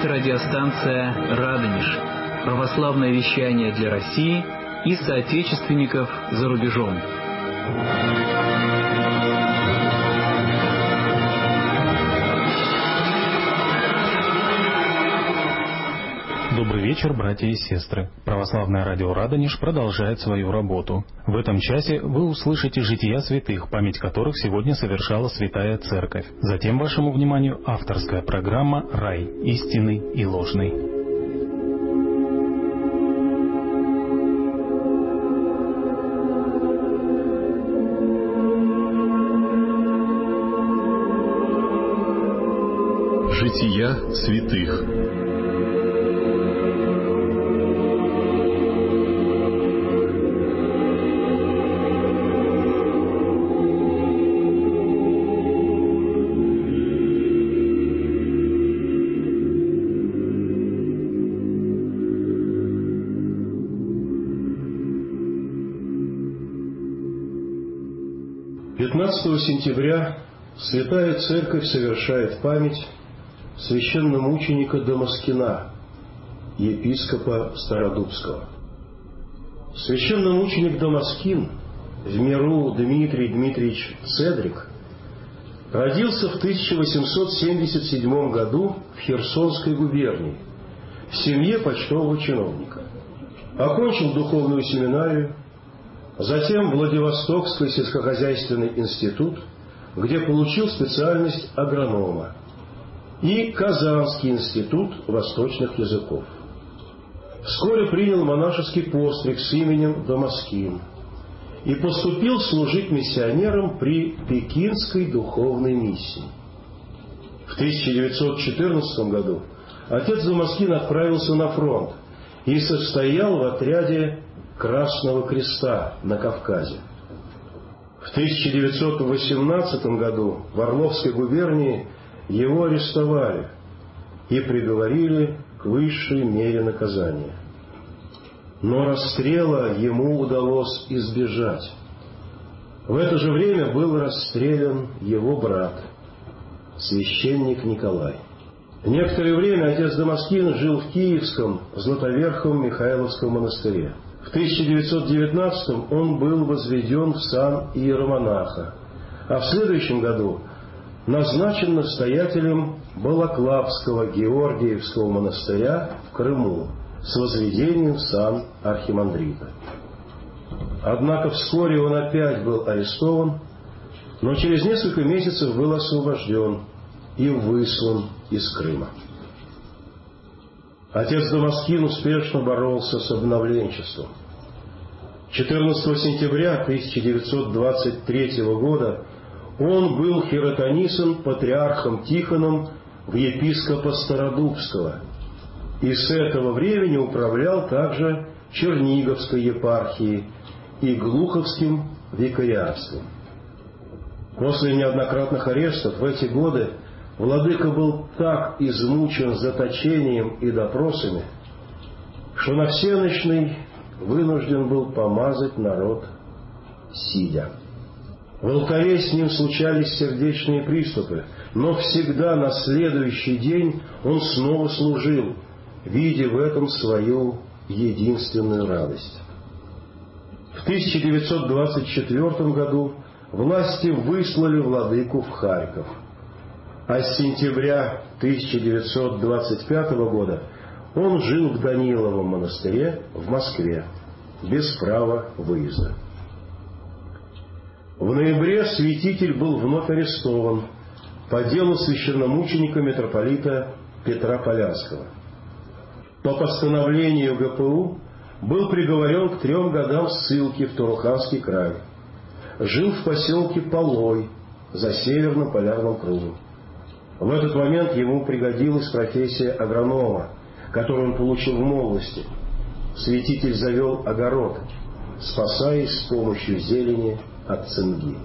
Это радиостанция «Радонеж», православное вещание для России и соотечественников за рубежом. Добрый вечер, братья и сестры. Православное радио «Радонеж» продолжает свою работу. В этом часе вы услышите жития святых, память которых сегодня совершала Святая Церковь. Затем вашему вниманию авторская программа «Рай. Истинный и ложный». Жития святых. Сентября Святая Церковь совершает память священномученика Дамаскина, епископа Стародубского. Священномученик Дамаскин, в миру Дмитрий Дмитриевич Цедрик, родился в 1877 году в Херсонской губернии в семье почтового чиновника. Окончил духовную семинарию, затем Владивостокский сельскохозяйственный институт, где получил специальность агронома, и Казанский институт восточных языков. Вскоре принял монашеский постриг с именем Дамаскин и поступил служить миссионером при Пекинской духовной миссии. В 1914 году отец Дамаскин отправился на фронт и состоял в отряде Красного Креста на Кавказе. В 1918 году в Орловской губернии его арестовали и приговорили к высшей мере наказания. Но расстрела ему удалось избежать. В это же время был расстрелян его брат, священник Николай. Некоторое время отец Дамаскин жил в Киевском Златоверховом Михайловском монастыре. В 1919 он был возведен в сан иеромонаха, а в следующем году назначен настоятелем Балаклавского Георгиевского монастыря в Крыму с возведением в сан архимандрита. Однако вскоре он опять был арестован, но через несколько месяцев был освобожден и выслан из Крыма. Отец Дамаскин успешно боролся с обновленчеством. 14 сентября 1923 года он был хиротонисан патриархом Тихоном в епископа Стародубского и с этого времени управлял также Черниговской епархией и Глуховским викариатством. После неоднократных арестов в эти годы владыка был так измучен заточением и допросами, что на всенощный вынужден был помазать народ сидя. В алтаре с ним случались сердечные приступы, но всегда на следующий день он снова служил, видя в этом свою единственную радость. В 1924 году власти выслали владыку в Харьков, а с сентября 1925 года он жил в Даниловом монастыре в Москве, без права выезда. В ноябре святитель был вновь арестован по делу священномученика митрополита Петра Полянского. По постановлению ГПУ был приговорен к 3 годам ссылки в Туруханский край. Жил в поселке Полой за Северным полярным кругом. В этот момент ему пригодилась профессия агронома, которую он получил в молодости. Святитель завел огород, спасаясь с помощью зелени от цинги.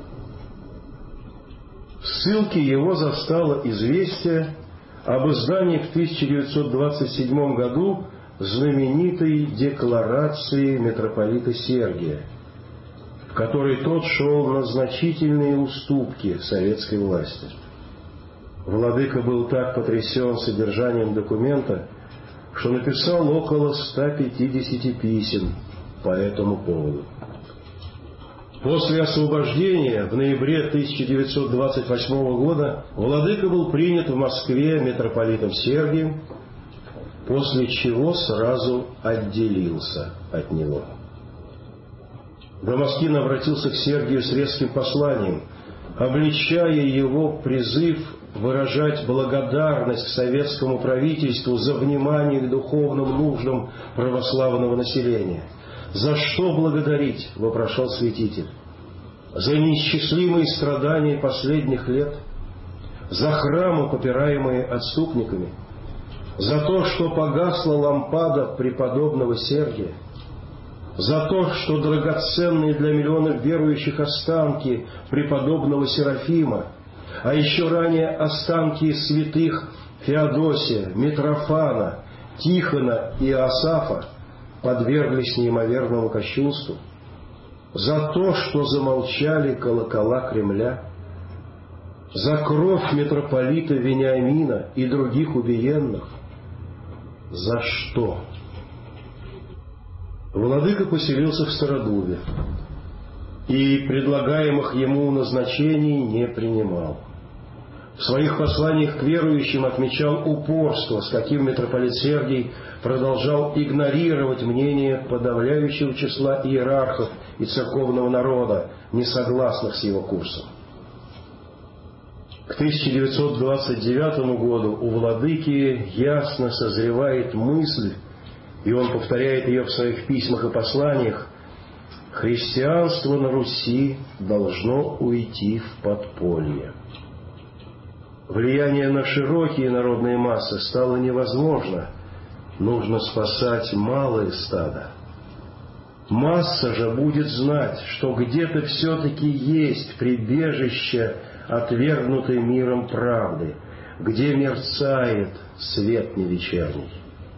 В ссылке его застало известие об издании в 1927 году знаменитой декларации митрополита Сергия, в которой тот шел на значительные уступки советской власти. Владыка был так потрясен содержанием документа, что написал около 150 писем по этому поводу. После освобождения в ноябре 1928 года владыка был принят в Москве митрополитом Сергием, после чего сразу отделился от него. Дамаскин обратился к Сергию с резким посланием, обличая его призыв выражать благодарность советскому правительству за внимание к духовным нуждам православного населения. «За что благодарить?» – вопрошал святитель. «За неисчислимые страдания последних лет? За храмы, попираемые отступниками? За то, что погасла лампада преподобного Сергия? За то, что драгоценные для миллионов верующих останки преподобного Серафима, а еще ранее останки святых Феодосия, Митрофана, Тихона и Иосафа подверглись неимоверному кощунству? За то, что замолчали колокола Кремля? За кровь митрополита Вениамина и других убиенных? За что?» Владыка поселился в Стародубе и предлагаемых ему назначений не принимал. В своих посланиях к верующим отмечал упорство, с каким митрополит Сергий продолжал игнорировать мнение подавляющего числа иерархов и церковного народа, не согласных с его курсом. К 1929 году у владыки ясно созревает мысль, и он повторяет ее в своих письмах и посланиях: христианство на Руси должно уйти в подполье. Влияние на широкие народные массы стало невозможно. Нужно спасать малое стадо. Масса же будет знать, что где-то все-таки есть прибежище отвергнутой миром правды, где мерцает свет невечерний.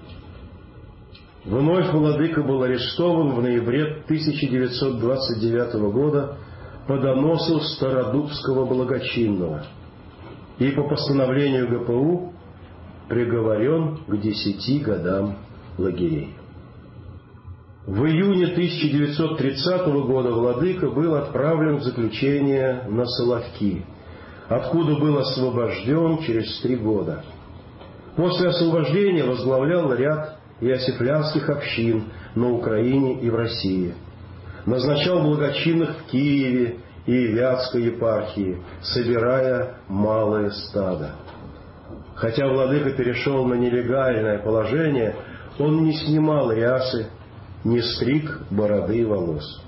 Вновь владыка был арестован в ноябре 1929 года по доносу Стародубского благочинного и по постановлению ГПУ приговорен к 10 годам лагерей. В июне 1930 года владыка был отправлен в заключение на Соловки, откуда был освобожден через 3 года. После освобождения возглавлял ряд иосифлянских общин на Украине и в России. Назначал благочинных в Киеве и Вятской епархии, собирая малое стадо. Хотя владыка перешел на нелегальное положение, он не снимал рясы, не стриг бороды и волос.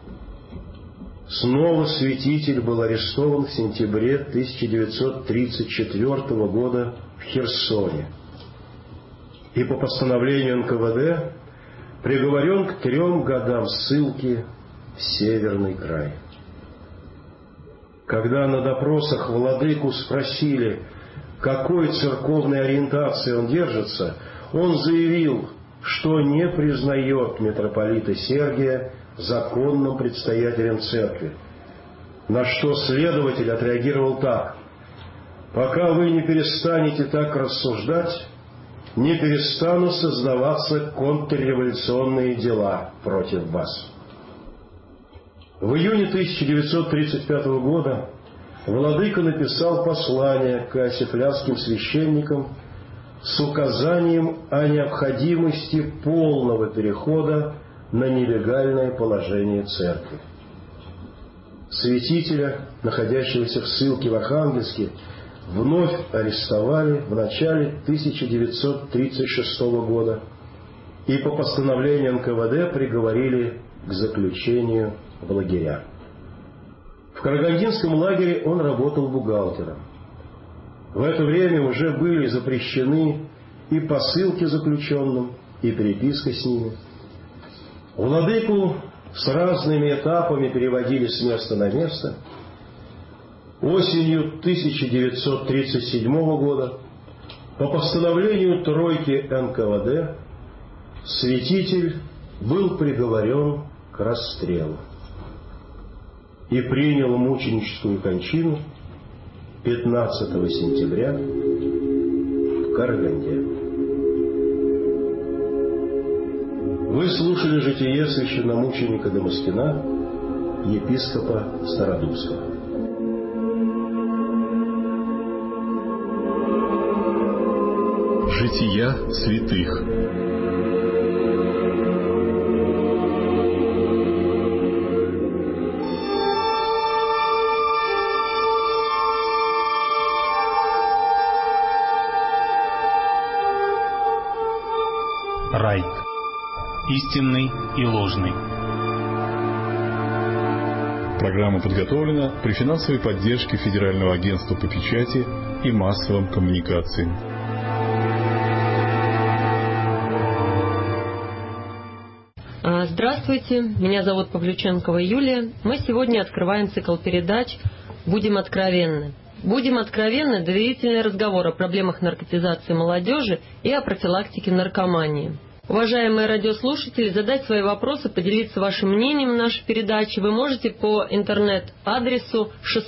Снова святитель был арестован в сентябре 1934 года в Херсоне и по постановлению НКВД приговорен к 3 годам ссылки в Северный край. Когда на допросах владыку спросили, какой церковной ориентации он держится, он заявил, что не признает митрополита Сергия законным предстоятелем церкви, на что следователь отреагировал так: «Пока вы не перестанете так рассуждать, не перестанут создаваться контрреволюционные дела против вас». В июне 1935 года владыка написал послание к иосифлянским священникам с указанием о необходимости полного перехода на нелегальное положение церкви. Святителя, находящегося в ссылке в Архангельске, вновь арестовали в начале 1936 года и по постановлению НКВД приговорили к заключению в лагеря. В Карагандинском лагере он работал бухгалтером. В это время уже были запрещены и посылки заключенным, и переписка с ними. Владыку с разными этапами переводили с места на место. Осенью 1937 года по постановлению тройки НКВД святитель был приговорен к расстрелу и принял мученическую кончину 15 сентября в Караганде. Вы слушали житие священномученика Дамаскина, епископа Стародубского. Жития святых. Рай. Истинный и ложный. Программа подготовлена при финансовой поддержке Федерального агентства по печати и массовым коммуникациям. Здравствуйте, меня зовут Павлюченкова Юлия. Мы сегодня открываем цикл передач «Будем откровенны». «Будем откровенны» – доверительный разговор о проблемах наркотизации молодежи и о профилактике наркомании. Уважаемые радиослушатели, задать свои вопросы, поделиться вашим мнением в нашей передаче вы можете по интернет-адресу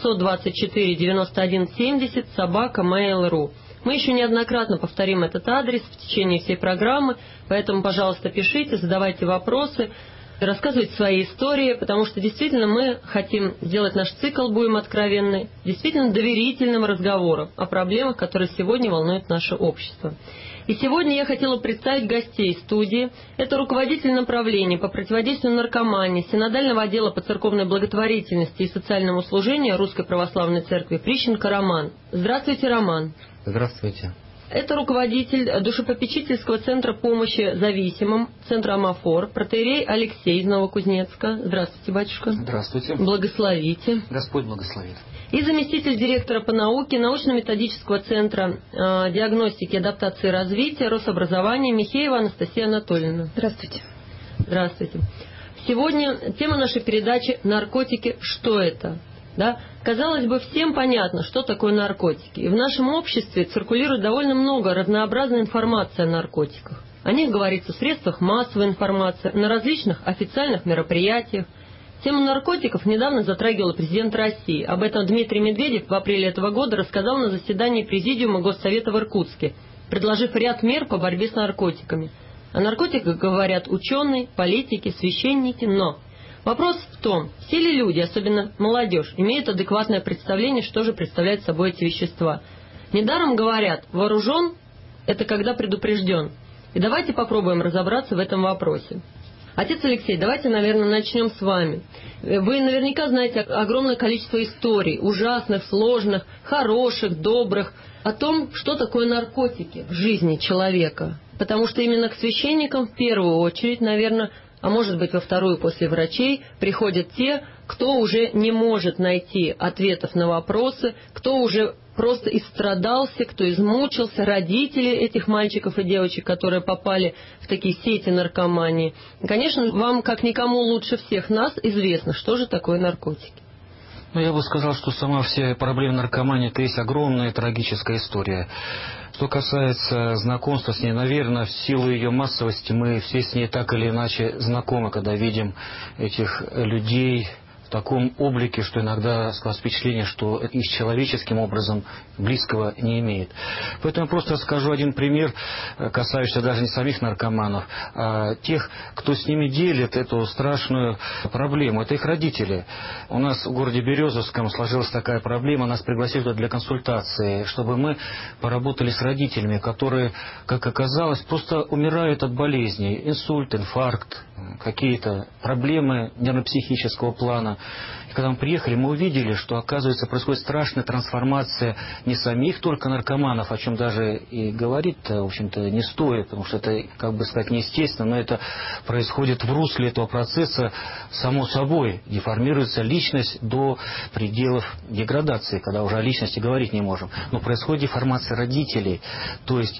624-91-70 @mail.ru. Мы еще неоднократно повторим этот адрес в течение всей программы, поэтому, пожалуйста, пишите, задавайте вопросы, рассказывайте свои истории, потому что действительно мы хотим сделать наш цикл «Будем откровенны» действительно доверительным разговором о проблемах, которые сегодня волнуют наше общество. И сегодня я хотела представить гостей студии. Это руководитель направления по противодействию наркомании Синодального отдела по церковной благотворительности и социальному служению Русской Православной Церкви Прищенко Роман. Здравствуйте, Роман. Здравствуйте. Это руководитель душепопечительского центра помощи зависимым, центра Амафор, протоиерей Алексей из Новокузнецка. Здравствуйте, батюшка. Здравствуйте. Благословите. Господь благословит. И заместитель директора по науке научно-методического центра диагностики, адаптации и развития Рособразования Михеева Анастасия Анатольевна. Здравствуйте. Здравствуйте. Сегодня тема нашей передачи «Наркотики. Что это?». Да? Казалось бы, всем понятно, что такое наркотики. И в нашем обществе циркулирует довольно много разнообразной информации о наркотиках. О них говорится в средствах массовой информации, на различных официальных мероприятиях. Тему наркотиков недавно затрагивал президент России. Об этом Дмитрий Медведев в апреле этого года рассказал на заседании Президиума Госсовета в Иркутске, предложив ряд мер по борьбе с наркотиками. О наркотиках говорят ученые, политики, священники, но вопрос в том, все ли люди, особенно молодежь, имеют адекватное представление, что же представляют собой эти вещества. Недаром говорят, вооружен – это когда предупрежден. И давайте попробуем разобраться в этом вопросе. Отец Алексей, давайте, наверное, начнем с вами. Вы наверняка знаете огромное количество историй, ужасных, сложных, хороших, добрых, о том, что такое наркотики в жизни человека. Потому что именно к священникам в первую очередь, наверное, а может быть во вторую после врачей, приходят те, кто уже не может найти ответов на вопросы, кто уже просто истрадался, кто измучился, родители этих мальчиков и девочек, которые попали в такие сети наркомании. И, конечно, вам, как никому лучше всех нас, известно, что же такое наркотики. Ну, я бы сказал, что сама вся проблема наркомании – это есть огромная трагическая история. Что касается знакомства с ней, наверное, в силу ее массовости мы все с ней так или иначе знакомы, когда видим этих людей в таком облике, что иногда складывается впечатление, что и с человеческим образом близкого не имеет. Поэтому я просто расскажу один пример, касающийся даже не самих наркоманов, а тех, кто с ними делит эту страшную проблему. Это их родители. У нас в городе Березовском сложилась такая проблема, нас пригласили туда для консультации, чтобы мы поработали с родителями, которые, как оказалось, просто умирают от болезней. Инсульт, инфаркт, какие-то проблемы нервно-психического плана. И когда мы приехали, мы увидели, что, оказывается, происходит страшная трансформация не самих только наркоманов, о чем даже и говорить-то, в общем-то, не стоит, потому что это, как бы сказать, неестественно, но это происходит в русле этого процесса само собой. Деформируется личность до пределов деградации, когда уже о личности говорить не можем. Но происходит деформация родителей. То есть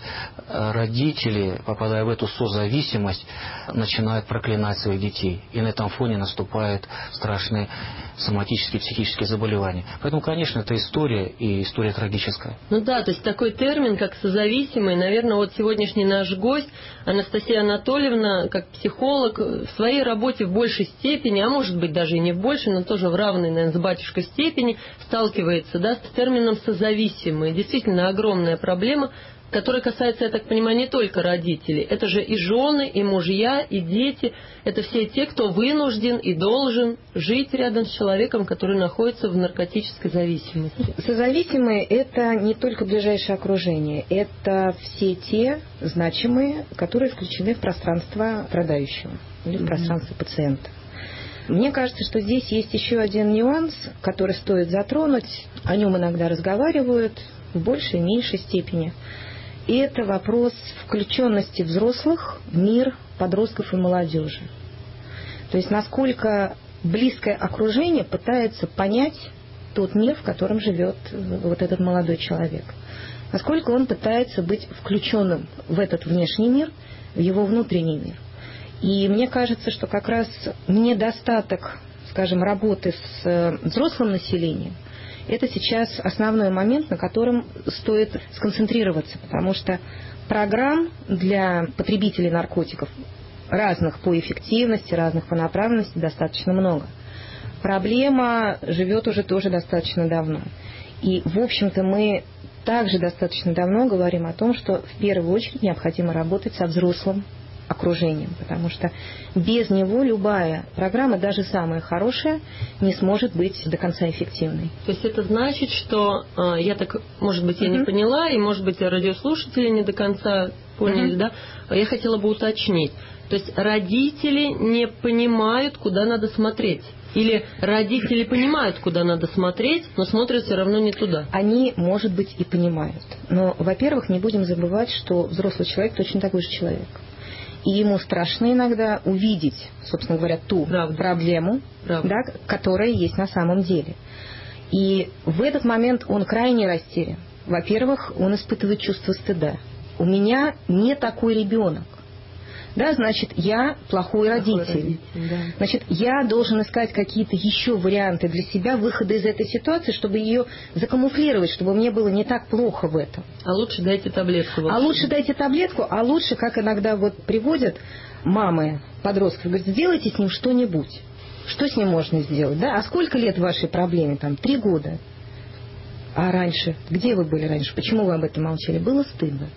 родители, попадая в эту созависимость, начинают проклинать своих детей. И на этом фоне наступают страшные разные соматические, психические заболевания. Поэтому, конечно, это история, и история трагическая. Ну да, то есть такой термин, как созависимый, наверное, вот сегодняшний наш гость, Анастасия Анатольевна, как психолог, в своей работе в большей степени, а может быть даже и не в большей, но тоже в равной, наверное, с батюшкой степени, сталкивается, да, с термином созависимый. Действительно огромная проблема, которая касается, я так понимаю, не только родителей. Это же и жены, и мужья, и дети. Это все те, кто вынужден и должен жить рядом с человеком, который находится в наркотической зависимости. Созависимые – это не только ближайшее окружение. Это все те значимые, которые включены в пространство страдающего или в пространство пациента. Мне кажется, что здесь есть еще один нюанс, который стоит затронуть. О нем иногда разговаривают в большей и меньшей степени. И это вопрос включенности взрослых в мир подростков и молодежи. То есть насколько близкое окружение пытается понять тот мир, в котором живет вот этот молодой человек. Насколько он пытается быть включенным в этот внешний мир, в его внутренний мир. И мне кажется, что как раз недостаток, скажем, работы с взрослым населением, это сейчас основной момент, на котором стоит сконцентрироваться, потому что программ для потребителей наркотиков разных по эффективности, разных по направленности достаточно много. Проблема живет уже тоже достаточно давно. И, в общем-то, мы также достаточно давно говорим о том, что в первую очередь необходимо работать со взрослым окружением, потому что без него любая программа, даже самая хорошая, не сможет быть до конца эффективной. То есть это значит, что я так, может быть, я не поняла, и, может быть, радиослушатели не до конца поняли, да? Я хотела бы уточнить. То есть родители не понимают, куда надо смотреть. Или родители понимают, куда надо смотреть, но смотрят все равно не туда? Они, может быть, и понимают. Но, во-первых, не будем забывать, что взрослый человек точно такой же человек. И ему страшно иногда увидеть, собственно говоря, ту проблему, да, которая есть на самом деле. И в этот момент он крайне растерян. Во-первых, он испытывает чувство стыда. У меня не такой ребенок. Да, значит, я плохой родитель. Да. Значит, я должен искать какие-то еще варианты для себя выхода из этой ситуации, чтобы ее закамуфлировать, чтобы мне было не так плохо в этом. А лучше дайте таблетку. А лучше дайте таблетку, а лучше, как иногда вот приводят мамы подростков, говорят, сделайте с ним что-нибудь. Что с ним можно сделать? Да? А сколько лет вашей проблеме? Там 3 года. А раньше? Где вы были раньше? Почему вы об этом молчали? Было стыдно.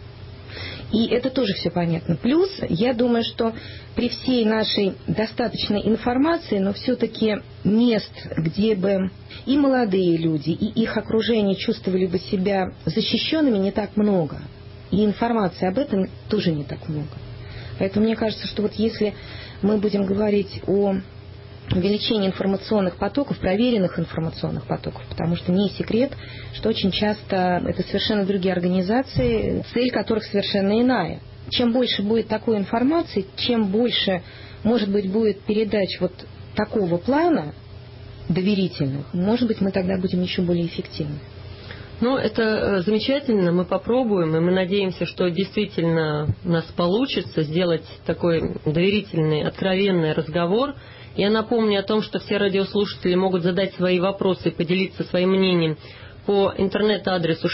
И это тоже все понятно. Плюс, я думаю, что при всей нашей достаточной информации, но все-таки мест, где бы и молодые люди, и их окружение чувствовали бы себя защищенными, не так много. И информации об этом тоже не так много. Поэтому мне кажется, что вот если мы будем говорить о увеличение информационных потоков, проверенных информационных потоков, потому что не секрет, что очень часто это совершенно другие организации, цель которых совершенно иная. Чем больше будет такой информации, чем больше, может быть, будет передач вот такого плана доверительных, может быть, мы тогда будем еще более эффективны. Ну, это замечательно, мы попробуем, и мы надеемся, что действительно у нас получится сделать такой доверительный, откровенный разговор. Я напомню о том, что все радиослушатели могут задать свои вопросы и поделиться своим мнением по интернет-адресу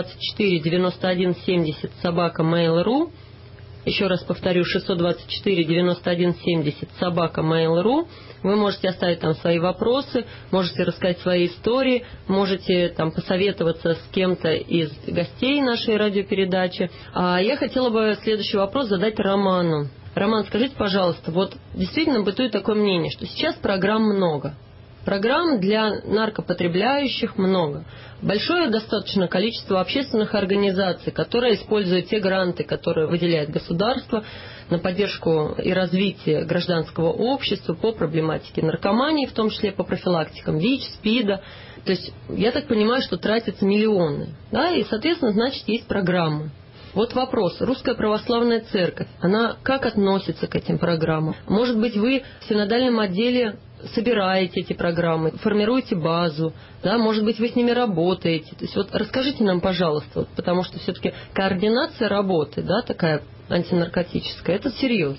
624-91-70 Еще раз повторю, 624-91-70 @mail.ru. Вы можете оставить там свои вопросы, можете рассказать свои истории, можете там посоветоваться с кем-то из гостей нашей радиопередачи. А я хотела бы следующий вопрос задать Роману. Роман, скажите, пожалуйста, вот действительно бытует такое мнение, что сейчас программ много. Программ для наркопотребляющих много. Большое достаточно количество общественных организаций, которые используют те гранты, которые выделяет государство на поддержку и развитие гражданского общества по проблематике наркомании, в том числе по профилактикам ВИЧ, СПИДа. То есть я так понимаю, что тратятся миллионы. Да, и, соответственно, значит, есть программы. Вот вопрос. Русская Православная Церковь, она как относится к этим программам? Может быть, вы в синодальном отделе собираете эти программы, формируете базу, да, может быть, вы с ними работаете. То есть вот расскажите нам, пожалуйста, вот, потому что все-таки координация работы, да, такая антинаркотическая, это серьезно.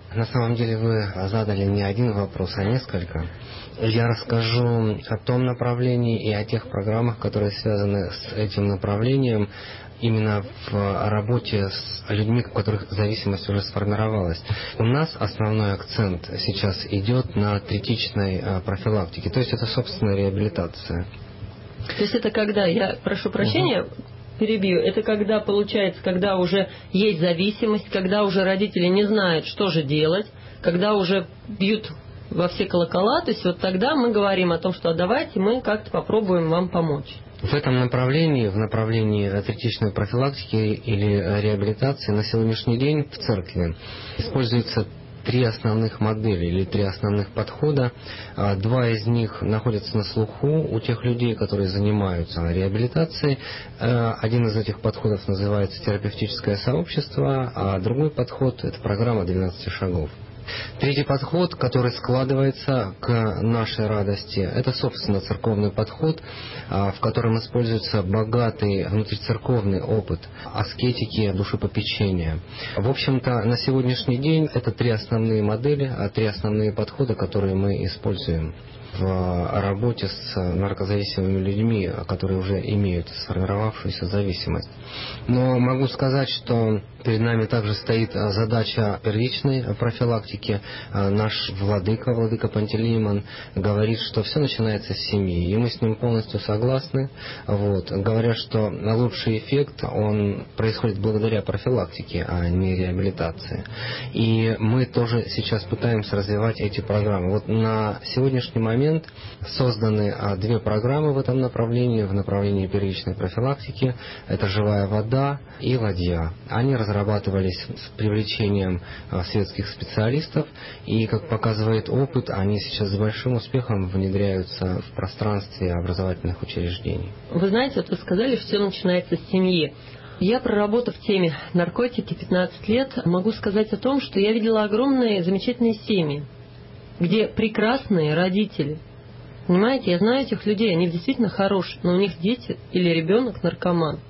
На самом деле вы задали не один вопрос, а несколько. Я расскажу о том направлении и о тех программах, которые связаны с этим направлением, именно в работе с людьми, у которых зависимость уже сформировалась. У нас основной акцент сейчас идет на третичной профилактике, то есть это собственная реабилитация. То есть это когда, я прошу прощения, перебью, это когда получается, когда уже есть зависимость, когда уже родители не знают, что же делать, когда уже бьют во все колокола, то есть вот тогда мы говорим о том, что давайте мы как-то попробуем вам помочь. В этом направлении, в направлении третичной профилактики или реабилитации на сегодняшний день в церкви используется 3 основных модели или 3 основных подхода. 2 из них находятся на слуху у тех людей, которые занимаются реабилитацией. Один из этих подходов называется терапевтическое сообщество, а другой подход – это программа 12 шагов. Третий подход, который складывается к нашей радости, это, собственно, церковный подход, в котором используется богатый внутрицерковный опыт аскетики, душепопечения. В общем-то, на сегодняшний день это 3 основные модели, 3 основные подхода, которые мы используем в работе с наркозависимыми людьми, которые уже имеют сформировавшуюся зависимость. Но могу сказать, что перед нами также стоит задача первичной профилактики. Наш владыка Пантелеймон, говорит, что все начинается с семьи, и мы с ним полностью согласны. Говоря, что лучший эффект, он происходит благодаря профилактике, а не реабилитации. И мы тоже сейчас пытаемся развивать эти программы. На сегодняшний момент созданы 2 программы в этом направлении, в направлении первичной профилактики. Это «Живая вода» и «Ладья». Они разрабатывались с привлечением светских специалистов, и, как показывает опыт, они сейчас с большим успехом внедряются в пространстве образовательных учреждений. Вы знаете, вы сказали, что все начинается с семьи. Я, проработав в теме наркотики 15 лет, могу сказать о том, что я видела огромные замечательные семьи, где прекрасные родители. Понимаете, я знаю этих людей, они действительно хорошие, но у них дети или ребенок наркоман.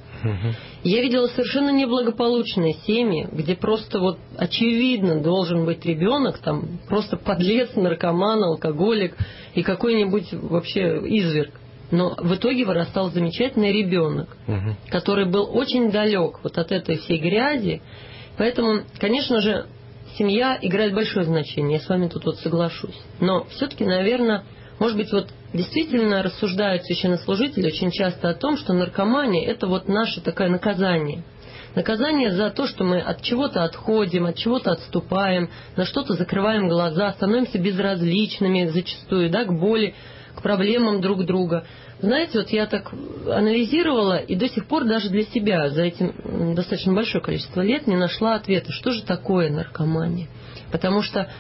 Я видела совершенно неблагополучные семьи, где просто очевидно должен быть ребенок, там просто подлец, наркоман, алкоголик и какой-нибудь вообще изверг. Но в итоге вырастал замечательный ребенок, который был очень далек от этой всей грязи. Поэтому, конечно же, семья играет большое значение, я с вами тут соглашусь. Но все-таки, наверное, может быть, действительно рассуждают священнослужители очень часто о том, что наркомания – это наше такое наказание. Наказание за то, что мы от чего-то отходим, от чего-то отступаем, на что-то закрываем глаза, становимся безразличными зачастую, к боли, к проблемам друг друга. Знаете, я так анализировала и до сих пор даже для себя за этим достаточно большое количество лет не нашла ответа, что же такое наркомания. Потому что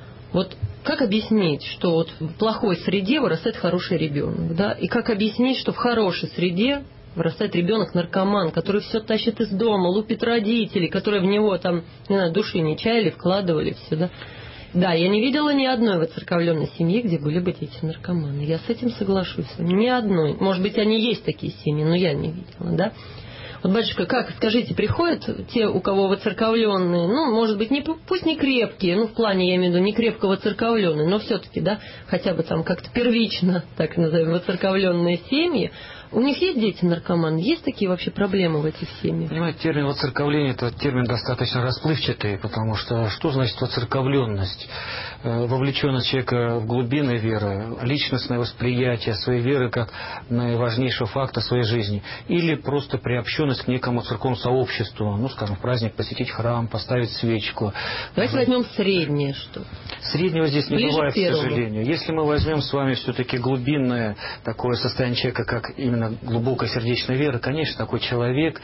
как объяснить, что в плохой среде вырастает хороший ребенок, и как объяснить, что в хорошей среде вырастает ребенок-наркоман, который все тащит из дома, лупит родителей, которые в него души не чаяли, вкладывали все, Да, я не видела ни одной воцерковленной семьи, где были бы дети наркоманы. Я с этим соглашусь. Ни одной. Может быть, они есть такие семьи, но я не видела, батюшка, как, скажите, приходят те, у кого воцерковленные, может быть, пусть не крепкие, в плане, я имею в виду, не крепко воцерковленные, но все-таки, хотя бы как-то первично, так назовем, воцерковленные семьи, у них есть дети наркоманы? Есть такие вообще проблемы в этих семьях? Понимаете, термин воцерковление – это термин достаточно расплывчатый, потому что значит воцерковленность? Вовлеченность человека в глубины веры, личностное восприятие своей веры как наиважнейшего факта своей жизни, или просто приобщенность к некому церковному сообществу, скажем, в праздник посетить храм, поставить свечку. Давайте возьмем среднее что. Среднего здесь не бывает, к сожалению. Если мы возьмем с вами все-таки глубинное такое состояние человека, как именно глубокая сердечная вера, конечно, такой человек,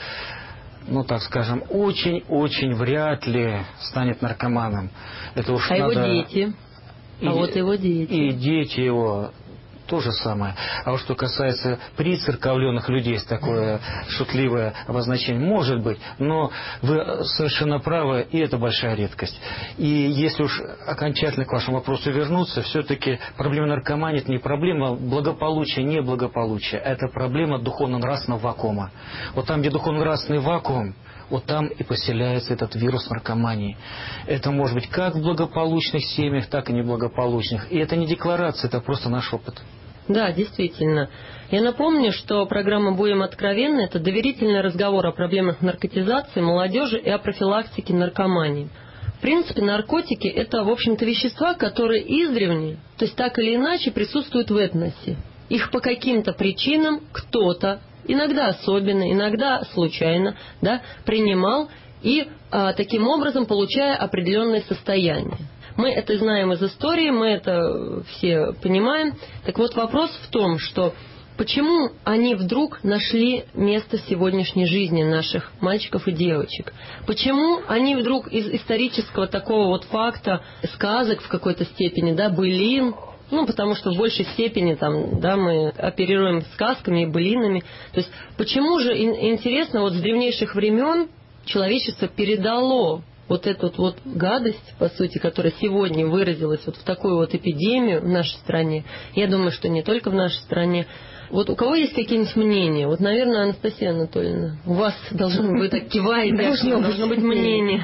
так скажем, очень-очень вряд ли станет наркоманом. Это уж его дети? Его дети. И дети его то же самое. А вот что касается прицерковленных людей, такое шутливое обозначение, может быть, но вы совершенно правы, и это большая редкость. И если уж окончательно к вашему вопросу вернуться, все-таки проблема наркомании – это не проблема благополучия, неблагополучия, это проблема духовно-нравственного вакуума. Там, где духовно-нравственный вакуум, вот там и поселяется этот вирус наркомании. Это может быть как в благополучных семьях, так и неблагополучных. И это не декларация, это просто наш опыт. Да, действительно. Я напомню, что программа «Будем откровенны» – это доверительный разговор о проблемах наркотизации молодежи и о профилактике наркомании. В принципе, наркотики – это, в общем-то, вещества, которые издревле, то есть так или иначе, присутствуют в этносе. Их по каким-то причинам кто-то, иногда особенно, иногда случайно, да, принимал и таким образом получая определенное состояние. Мы это знаем из истории, мы это все понимаем. Так вот, вопрос в том, что почему они вдруг нашли место в сегодняшней жизни наших мальчиков и девочек? Почему они вдруг из исторического такого вот факта, сказок в какой-то степени, да, былин, ну, потому что в большей степени там, да, мы оперируем сказками и былинами. То есть почему же, интересно, вот с древнейших времен человечество передало вот эту вот гадость, по сути, которая сегодня выразилась вот в такую вот эпидемию в нашей стране, я думаю, что не только в нашей стране. Вот у кого есть какие-нибудь мнения? Вот, наверное, Анастасия Анатольевна, у вас должно быть, так киваете, должно быть мнение.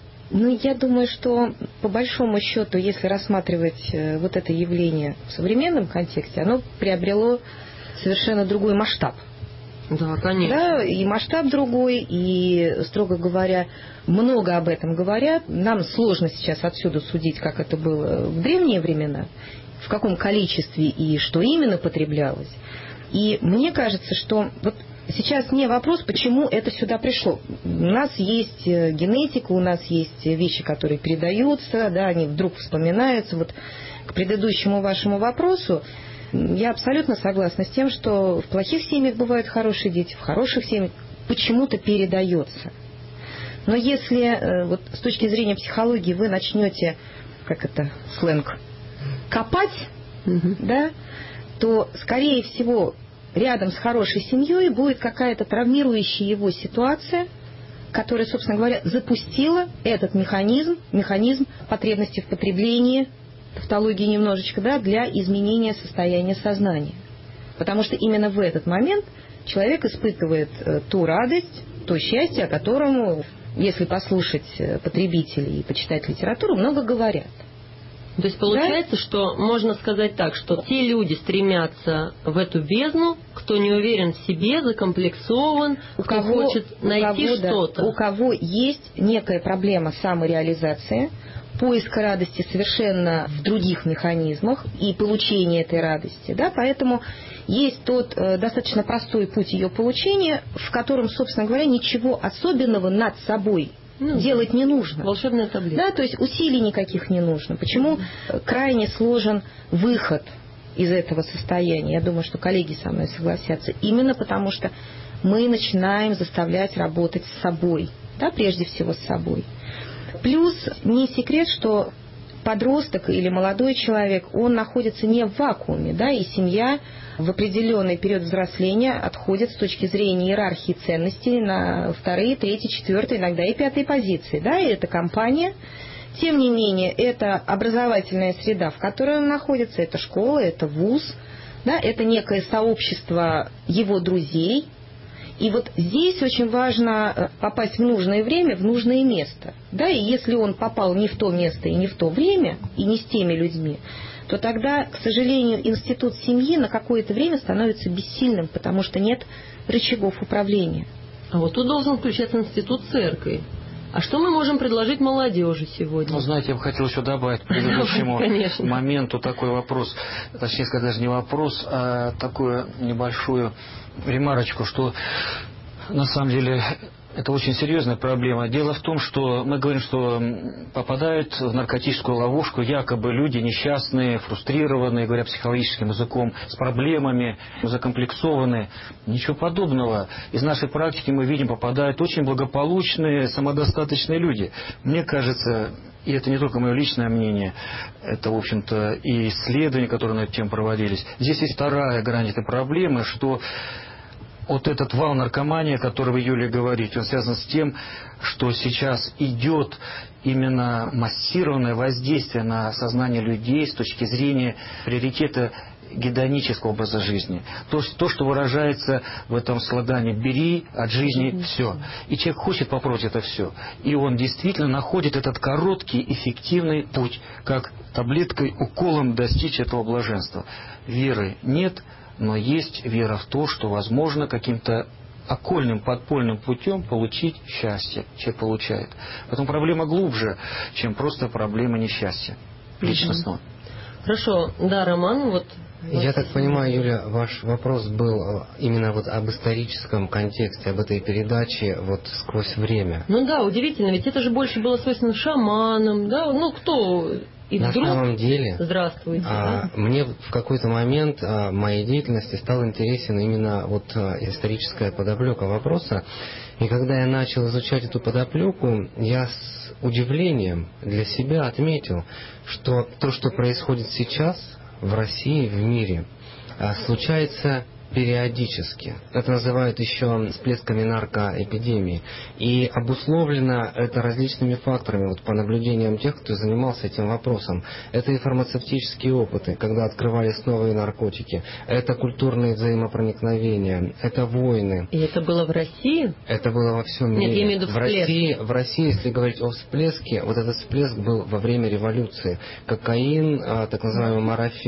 Ну, я думаю, что по большому счету, если рассматривать вот это явление в современном контексте, оно приобрело совершенно другой масштаб. Да, конечно. Да, и масштаб другой, и, строго говоря, много об этом говорят. Нам сложно сейчас отсюда судить, как это было в древние времена, в каком количестве и что именно потреблялось. И мне кажется, что вот сейчас не вопрос, почему это сюда пришло. У нас есть генетика, у нас есть вещи, которые передаются, да, они вдруг вспоминаются. Вот к предыдущему вашему вопросу я абсолютно согласна с тем, что в плохих семьях бывают хорошие дети, в хороших семьях почему-то передается. Но если вот с точки зрения психологии вы начнете, как это, сленг, копать, да, то, скорее всего, рядом с хорошей семьей будет какая-то травмирующая его ситуация, которая, собственно говоря, запустила этот механизм потребности в потреблении, тавтологии немножечко, да, для изменения состояния сознания. Потому что именно в этот момент человек испытывает ту радость, то счастье, о котором, если послушать потребителей и почитать литературу, много говорят. То есть получается, да? Что можно сказать так, что те люди стремятся в эту бездну, кто не уверен в себе, закомплексован, кто хочет найти что-то. У кого есть некая проблема самореализации, поиска радости совершенно в других механизмах и получения этой радости. Да? Поэтому есть тот достаточно простой путь ее получения, в котором, собственно говоря, ничего особенного над собой делать не нужно. Волшебная таблетка. Да, то есть усилий никаких не нужно. Почему крайне сложен выход из этого состояния? Я думаю, что коллеги со мной согласятся. Именно потому, что мы начинаем заставлять работать с собой. Да, прежде всего с собой. Плюс не секрет, что подросток или молодой человек, он находится не в вакууме, да, и семья в определенный период взросления отходит с точки зрения иерархии ценностей на вторые, третьи, четвертые, иногда и пятые позиции, да, и это компания. Тем не менее, это образовательная среда, в которой он находится, это школа, это вуз, да, это некое сообщество его друзей. И вот здесь очень важно попасть в нужное время, в нужное место. Да, и если он попал не в то место и не в то время, и не с теми людьми, то тогда, к сожалению, институт семьи на какое-то время становится бессильным, потому что нет рычагов управления. А вот тут должен включаться институт церкви. А что мы можем предложить молодежи сегодня? Ну, знаете, я бы хотел еще добавить к предыдущему моменту такой вопрос. Точнее сказать, даже не вопрос, а такую небольшую ремарочку, что на самом деле это очень серьезная проблема. Дело в том, что мы говорим, что попадают в наркотическую ловушку якобы люди несчастные, фрустрированные, говоря психологическим языком, с проблемами, закомплексованные. Ничего подобного. Из нашей практики мы видим, попадают очень благополучные, самодостаточные люди. Мне кажется, и это не только мое личное мнение, это, в общем-то, и исследования, которые на эту тему проводились. Здесь есть вторая грань этой проблемы, что вот этот вал наркомании, о котором вы, Юлия, говорите, он связан с тем, что сейчас идет именно массированное воздействие на сознание людей с точки зрения приоритета гедонического образа жизни. То, что выражается в этом слогане «бери от жизни все». И человек хочет попробовать это все. И он действительно находит этот короткий, эффективный путь, как таблеткой, уколом достичь этого блаженства. Веры нет, но есть вера в то, что возможно каким-то окольным, подпольным путем получить счастье. Человек получает. Поэтому проблема глубже, чем просто проблема несчастья личностного. Хорошо, да, Роман, вот... Я так понимаю, Юля, ваш вопрос был именно вот об историческом контексте, об этой передаче вот сквозь время. Ну да, удивительно, ведь это же больше было свойственно шаманам, да, ну кто... И на вдруг... самом деле, здравствуйте, да? Мне в какой-то момент моей деятельности стал интересен именно вот историческая подоплека вопроса. И когда я начал изучать эту подоплеку, я с удивлением для себя отметил, что то, что происходит сейчас в России, в мире, случается периодически. Это называют еще всплесками наркоэпидемии. И обусловлено это различными факторами, вот по наблюдениям тех, кто занимался этим вопросом. Это и фармацевтические опыты, когда открывались новые наркотики. Это культурные взаимопроникновения. Это войны. И это было в России? Это было во всем мире. Нет, я имею в виду всплеск. В России, если говорить о всплеске, вот этот всплеск был во время революции. Кокаин, так называемый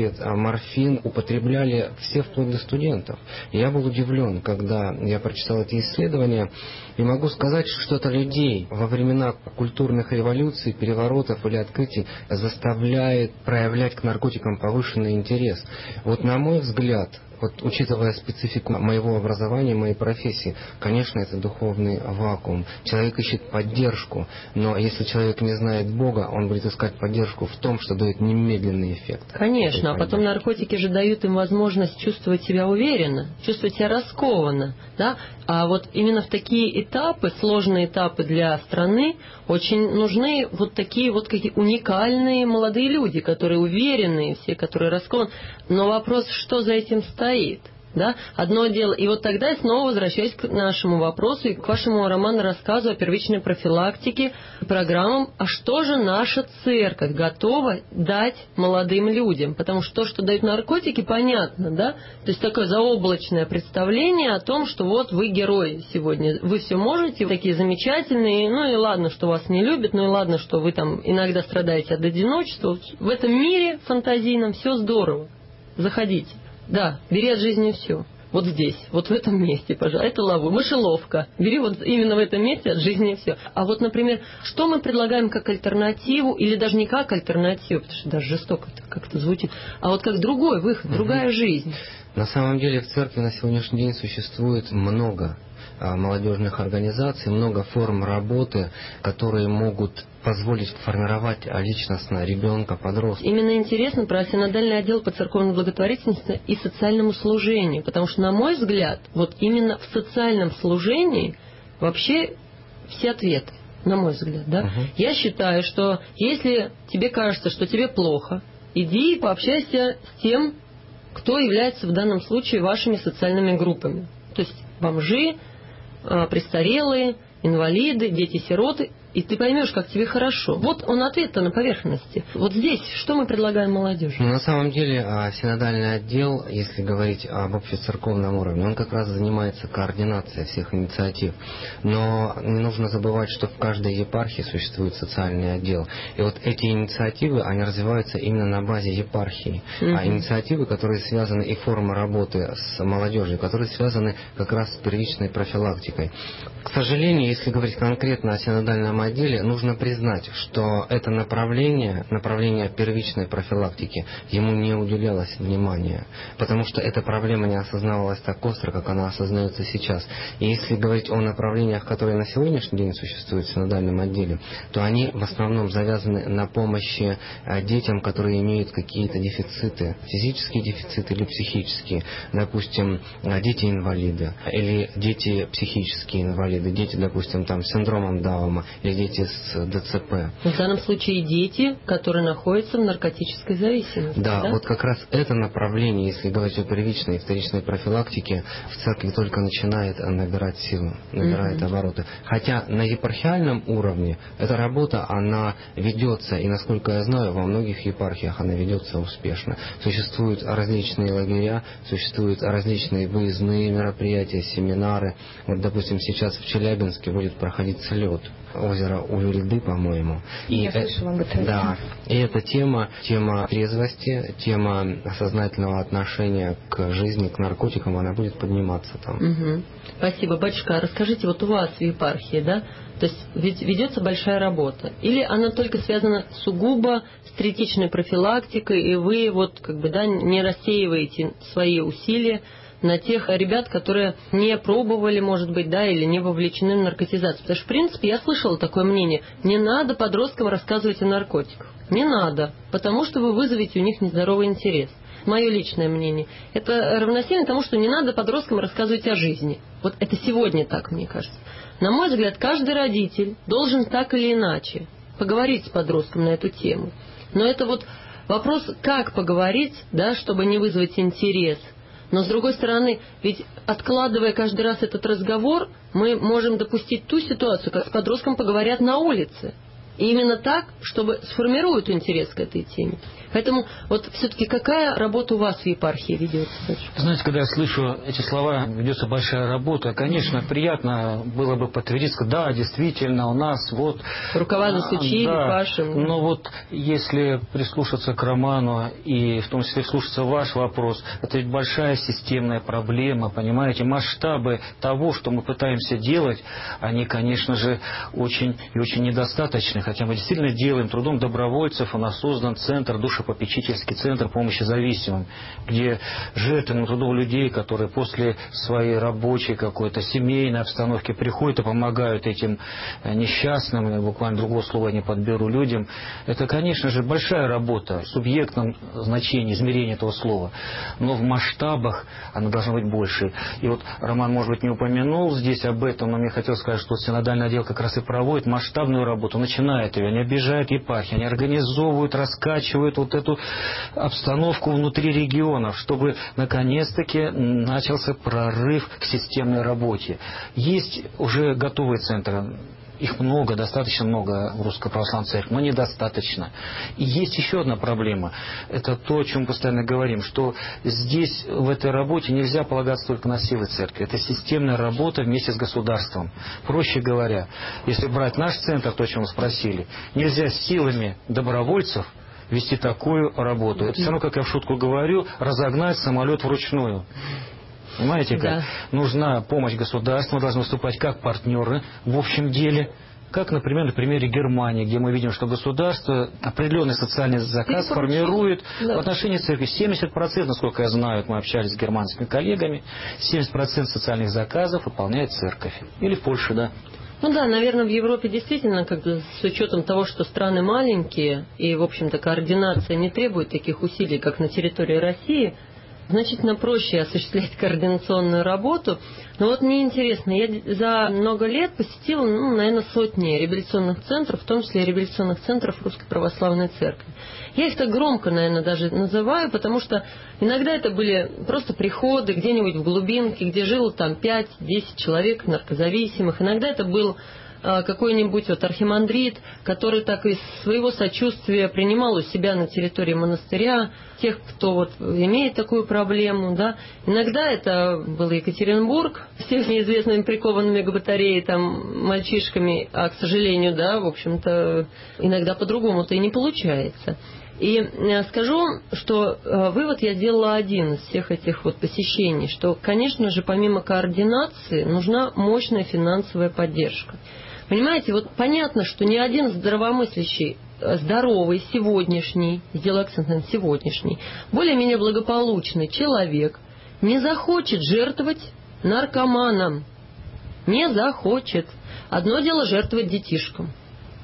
морфин употребляли все вплоть до студентов. Я был удивлен, когда я прочитал эти исследования, и могу сказать, что что-то людей во времена культурных революций, переворотов или открытий заставляет проявлять к наркотикам повышенный интерес. Вот на мой взгляд, вот учитывая специфику моего образования, моей профессии, конечно, это духовный вакуум. Человек ищет поддержку, но если человек не знает Бога, он будет искать поддержку в том, что дает немедленный эффект. Конечно, а потом наркотики же дают им возможность чувствовать себя уверенно, чувствовать себя раскованно, да? А вот именно в такие этапы, сложные этапы для страны, очень нужны вот такие вот какие уникальные молодые люди, которые уверенные, все, которые раскованы. Но вопрос, что за этим стоит? Да? Одно дело. И вот тогда я снова возвращаюсь к нашему вопросу и к вашему, Роман, рассказу о первичной профилактике, программам. А что же наша церковь готова дать молодым людям? Потому что то, что дают наркотики, понятно, да? То есть такое заоблачное представление о том, что вот вы герои сегодня, вы все можете, вы такие замечательные, ну и ладно, что вас не любят, ну и ладно, что вы там иногда страдаете от одиночества. В этом мире фантазийном все здорово. Заходите. Да, бери от жизни все. Вот здесь, вот в этом месте, пожалуйста. Это мышеловка. Бери вот именно в этом месте от жизни все. А вот, например, что мы предлагаем как альтернативу, или даже не как альтернативу, потому что даже жестоко это как-то звучит, а вот как другой выход, другая жизнь. На самом деле в церкви на сегодняшний день существует много молодежных организаций, много форм работы, которые могут позволить формировать личностно ребенка, подростка. Именно интересно про синодальный отдел по церковной благотворительности и социальному служению, потому что, на мой взгляд, вот именно в социальном служении вообще все ответы, на мой взгляд, да. Я считаю, что если тебе кажется, что тебе плохо, иди и пообщайся с тем, кто является в данном случае вашими социальными группами. То есть бомжи, престарелые, инвалиды, дети-сироты, и ты поймешь, как тебе хорошо. Вот он ответ-то на поверхности. Вот здесь что мы предлагаем молодежи? На самом деле синодальный отдел, если говорить об общецерковном уровне, он как раз занимается координацией всех инициатив. Но не нужно забывать, что в каждой епархии существует социальный отдел. И вот эти инициативы, они развиваются именно на базе епархии. А инициативы, которые связаны, и формы работы с молодежью, которые связаны как раз с первичной профилактикой. К сожалению, если говорить конкретно о синодальном отделе, нужно признать, что это направление первичной профилактики, ему не уделялось внимания, потому что эта проблема не осознавалась так остро, как она осознается сейчас. И если говорить о направлениях, которые на сегодняшний день существуют в синодальном отделе, то они в основном завязаны на помощи детям, которые имеют какие-то дефициты, физические дефициты или психические. Допустим, дети-инвалиды или дети психические инвалиды, дети, допустим, допустим, там, с синдромом Дауна или дети с ДЦП. В данном случае дети, которые находятся в наркотической зависимости. Да, да? вот как раз это направление, если говорить о первичной и вторичной профилактике, в церкви только начинает набирать силу, набирает обороты. Хотя на епархиальном уровне эта работа, она ведется, и, насколько я знаю, во многих епархиях она ведется успешно. Существуют различные лагеря, существуют различные выездные мероприятия, семинары. Вот, допустим, сейчас в Челябинске будет проходить слет озера Увельды, по-моему. Я слышала об этом. Да, и эта тема трезвости, тема сознательного отношения к жизни, к наркотикам, она будет подниматься там. Угу. Спасибо, батюшка. А расскажите, вот у вас в епархии, да, то есть ведь ведется большая работа, или она только связана сугубо с третичной профилактикой, и вы вот как бы, да, не рассеиваете свои усилия на тех ребят, которые не пробовали, может быть, да, или не вовлечены в наркотизацию. Потому что, в принципе, я слышала такое мнение: не надо подросткам рассказывать о наркотиках. Не надо, потому что вы вызовете у них нездоровый интерес. Мое личное мнение. Это равносильно тому, что не надо подросткам рассказывать о жизни. Вот это сегодня так, мне кажется. На мой взгляд, каждый родитель должен так или иначе поговорить с подростком на эту тему. Но это вот вопрос, как поговорить, да, чтобы не вызвать интерес. Но, с другой стороны, ведь откладывая каждый раз этот разговор, мы можем допустить ту ситуацию, как с подростком поговорят на улице. И именно так, чтобы сформируют интерес к этой теме. Поэтому вот все-таки какая работа у вас в епархии ведется? Знаете, когда я слышу эти слова, ведется большая работа, конечно, приятно было бы подтвердить, сказать, да, действительно, у нас вот... Рукава засучили, да, пашем. Но вот если прислушаться к Роману и в том числе слушаться ваш вопрос, это ведь большая системная проблема, понимаете, масштабы того, что мы пытаемся делать, они, конечно же, очень и очень недостаточны, хотя мы действительно делаем трудом добровольцев, у нас создан центр попечительский центр помощи зависимым, где жертвенным трудом людей, которые после своей рабочей какой-то семейной обстановки приходят и помогают этим несчастным, буквально другого слова не подберу, людям. Это, конечно же, большая работа в субъектном значении, измерении этого слова, но в масштабах она должна быть больше. И вот Роман, может быть, не упомянул здесь об этом, но мне хотелось сказать, что синодальный отдел как раз и проводит масштабную работу, начинает ее, они объезжают епархии, они организовывают, раскачивают вот эту обстановку внутри регионов, чтобы наконец-таки начался прорыв к системной работе. Есть уже готовые центры. Их много, достаточно много в Русской Православной Церкви, но недостаточно. И есть еще одна проблема. Это то, о чем мы постоянно говорим, что здесь, в этой работе, нельзя полагаться только на силы Церкви. Это системная работа вместе с государством. Проще говоря, если брать наш центр, то, о чем вы спросили, нельзя силами добровольцев вести такую работу. Это все равно, как я в шутку говорю, разогнать самолет вручную. Понимаете как? Да. Нужна помощь государства, мы должны выступать как партнеры в общем деле. Как, например, на примере Германии, где мы видим, что государство определенный социальный заказ формирует в отношении церкви. 70%, насколько я знаю, мы общались с германскими коллегами, 70% социальных заказов выполняет церковь. Или в Польше, да. Ну да, наверное, в Европе действительно, как-то с учетом того, что страны маленькие, и, в общем-то, координация не требует таких усилий, как на территории России, значительно проще осуществлять координационную работу. Но вот мне интересно, я за много лет посетила, наверное, сотни реабилитационных центров, в том числе реабилитационных центров Русской Православной Церкви. Я их так громко, наверное, даже называю, потому что иногда это были просто приходы где-нибудь в глубинке, где жило там 5-10 человек наркозависимых. Иногда это был какой-нибудь вот архимандрит, который так из своего сочувствия принимал у себя на территории монастыря тех, кто вот имеет такую проблему, да. Иногда это был Екатеринбург, всех неизвестными прикованными к батарее там мальчишками, а, к сожалению, да, в общем-то, иногда по-другому-то и не получается. И скажу, что вывод я сделала один из всех этих вот посещений, что, конечно же, помимо координации нужна мощная финансовая поддержка. Понимаете, вот понятно, что ни один здравомыслящий, здоровый, сегодняшний, сделаю акцент на сегодняшний, более-менее благополучный человек не захочет жертвовать наркоманом. Не захочет. Одно дело жертвовать детишкам.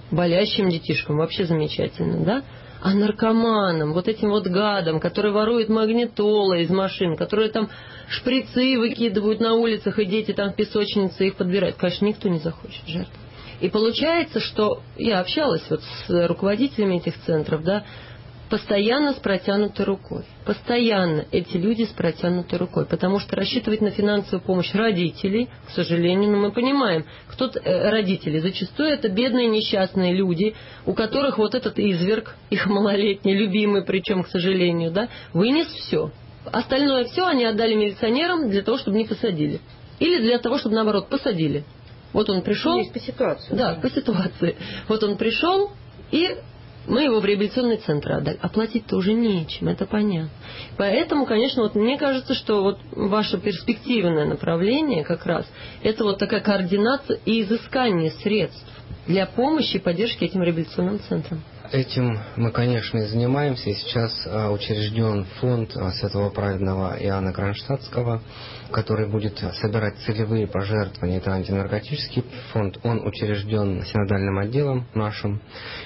болящим детишкам вообще замечательно, да? А наркоманам, вот этим вот гадам, которые воруют магнитолы из машин, которые там шприцы выкидывают на улицах, и дети там в песочнице их подбирают, конечно, никто не захочет жертвовать. И получается, что я общалась вот с руководителями этих центров, да, постоянно с протянутой рукой. Постоянно эти люди с протянутой рукой. Потому что рассчитывать на финансовую помощь родителей, к сожалению, мы понимаем, кто родители. Зачастую это бедные несчастные люди, у которых вот этот изверг, их малолетний, любимый, причем, к сожалению, да, вынес все. Остальное все они отдали милиционерам для того, чтобы не посадили. Или для того, чтобы, наоборот, посадили. Вот он пришел. Есть по ситуации. Да, по ситуации. Вот он пришел, и мы его в реабилитационный центр отдали. Оплатить-то уже нечем, это понятно. Поэтому, конечно, вот мне кажется, что вот ваше перспективное направление как раз это вот такая координация и изыскание средств для помощи и поддержки этим реабилитационным центрам. Этим мы, конечно, и занимаемся. И сейчас учрежден фонд Святого Праведного Иоанна Кронштадтского, который будет собирать целевые пожертвования. Это антинаркотический фонд. Он учрежден синодальным отделом нашим.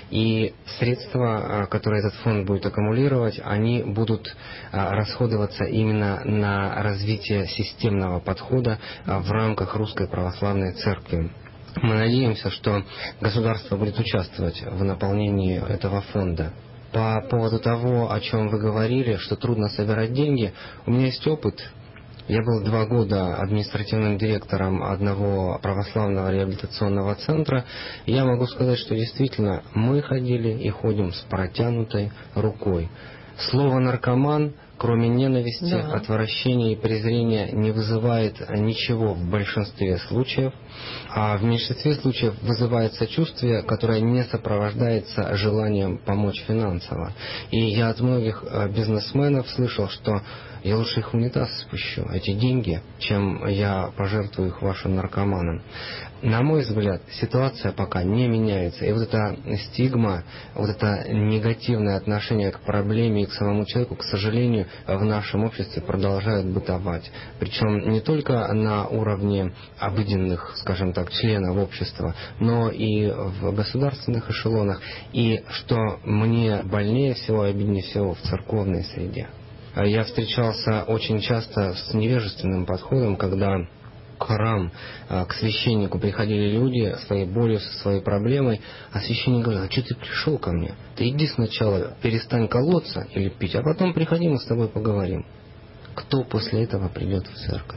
И средства, которые этот фонд будет аккумулировать, они будут расходоваться именно на развитие системного подхода в рамках Русской Православной Церкви. Мы надеемся, что государство будет участвовать в наполнении этого фонда. По поводу того, о чем вы говорили, что трудно собирать деньги, у меня есть опыт. Я был 2 года административным директором одного православного реабилитационного центра. И я могу сказать, что действительно мы ходили и ходим с протянутой рукой. Слово «наркоман», кроме ненависти, отвращения и презрения, не вызывает ничего в большинстве случаев, а в меньшинстве случаев вызывает сочувствие, которое не сопровождается желанием помочь финансово. И я от многих бизнесменов слышал, что я лучше их в унитаз спущу, эти деньги, чем я пожертвую их вашим наркоманам. На мой взгляд, ситуация пока не меняется. И вот эта стигма, вот это негативное отношение к проблеме и к самому человеку, к сожалению, в нашем обществе продолжает бытовать. Причем не только на уровне обыденных, скажем так, членов общества, но и в государственных эшелонах. И что мне больнее всего, обиднее всего, в церковной среде. Я встречался очень часто с невежественным подходом, когда в храм к священнику приходили люди своей болью, со своей проблемой, а священник говорил: а что ты пришел ко мне? Ты иди сначала перестань колоться или пить, а потом приходи, мы с тобой поговорим. Кто после этого придет в церковь?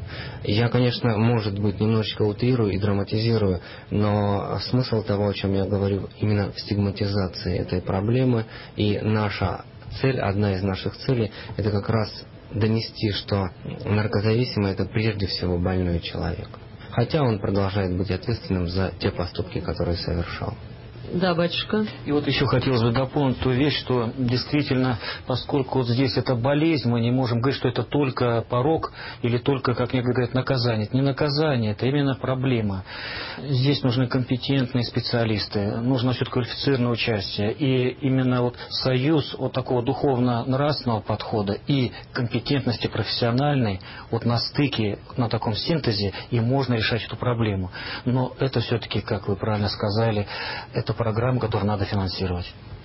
Я, конечно, может быть, немножечко утрирую и драматизирую, но смысл того, о чем я говорю, именно в стигматизации этой проблемы, и наша цель, одна из наших целей, это как раз донести, что наркозависимый — это прежде всего больной человек. Хотя он продолжает быть ответственным за те поступки, которые совершал. Да, батюшка. И вот еще хотелось бы дополнить ту вещь, что действительно, поскольку вот здесь это болезнь, мы не можем говорить, что это только порок или только, как некоторые говорят, наказание. Это не наказание, это именно проблема. Здесь нужны компетентные специалисты, нужно все-таки квалифицированное участие. И именно вот союз вот такого духовно-нравственного подхода и компетентности профессиональной, вот на стыке, на таком синтезе, и можно решать эту проблему. Но это все-таки, как вы правильно сказали, это программа, которую надо финансировать.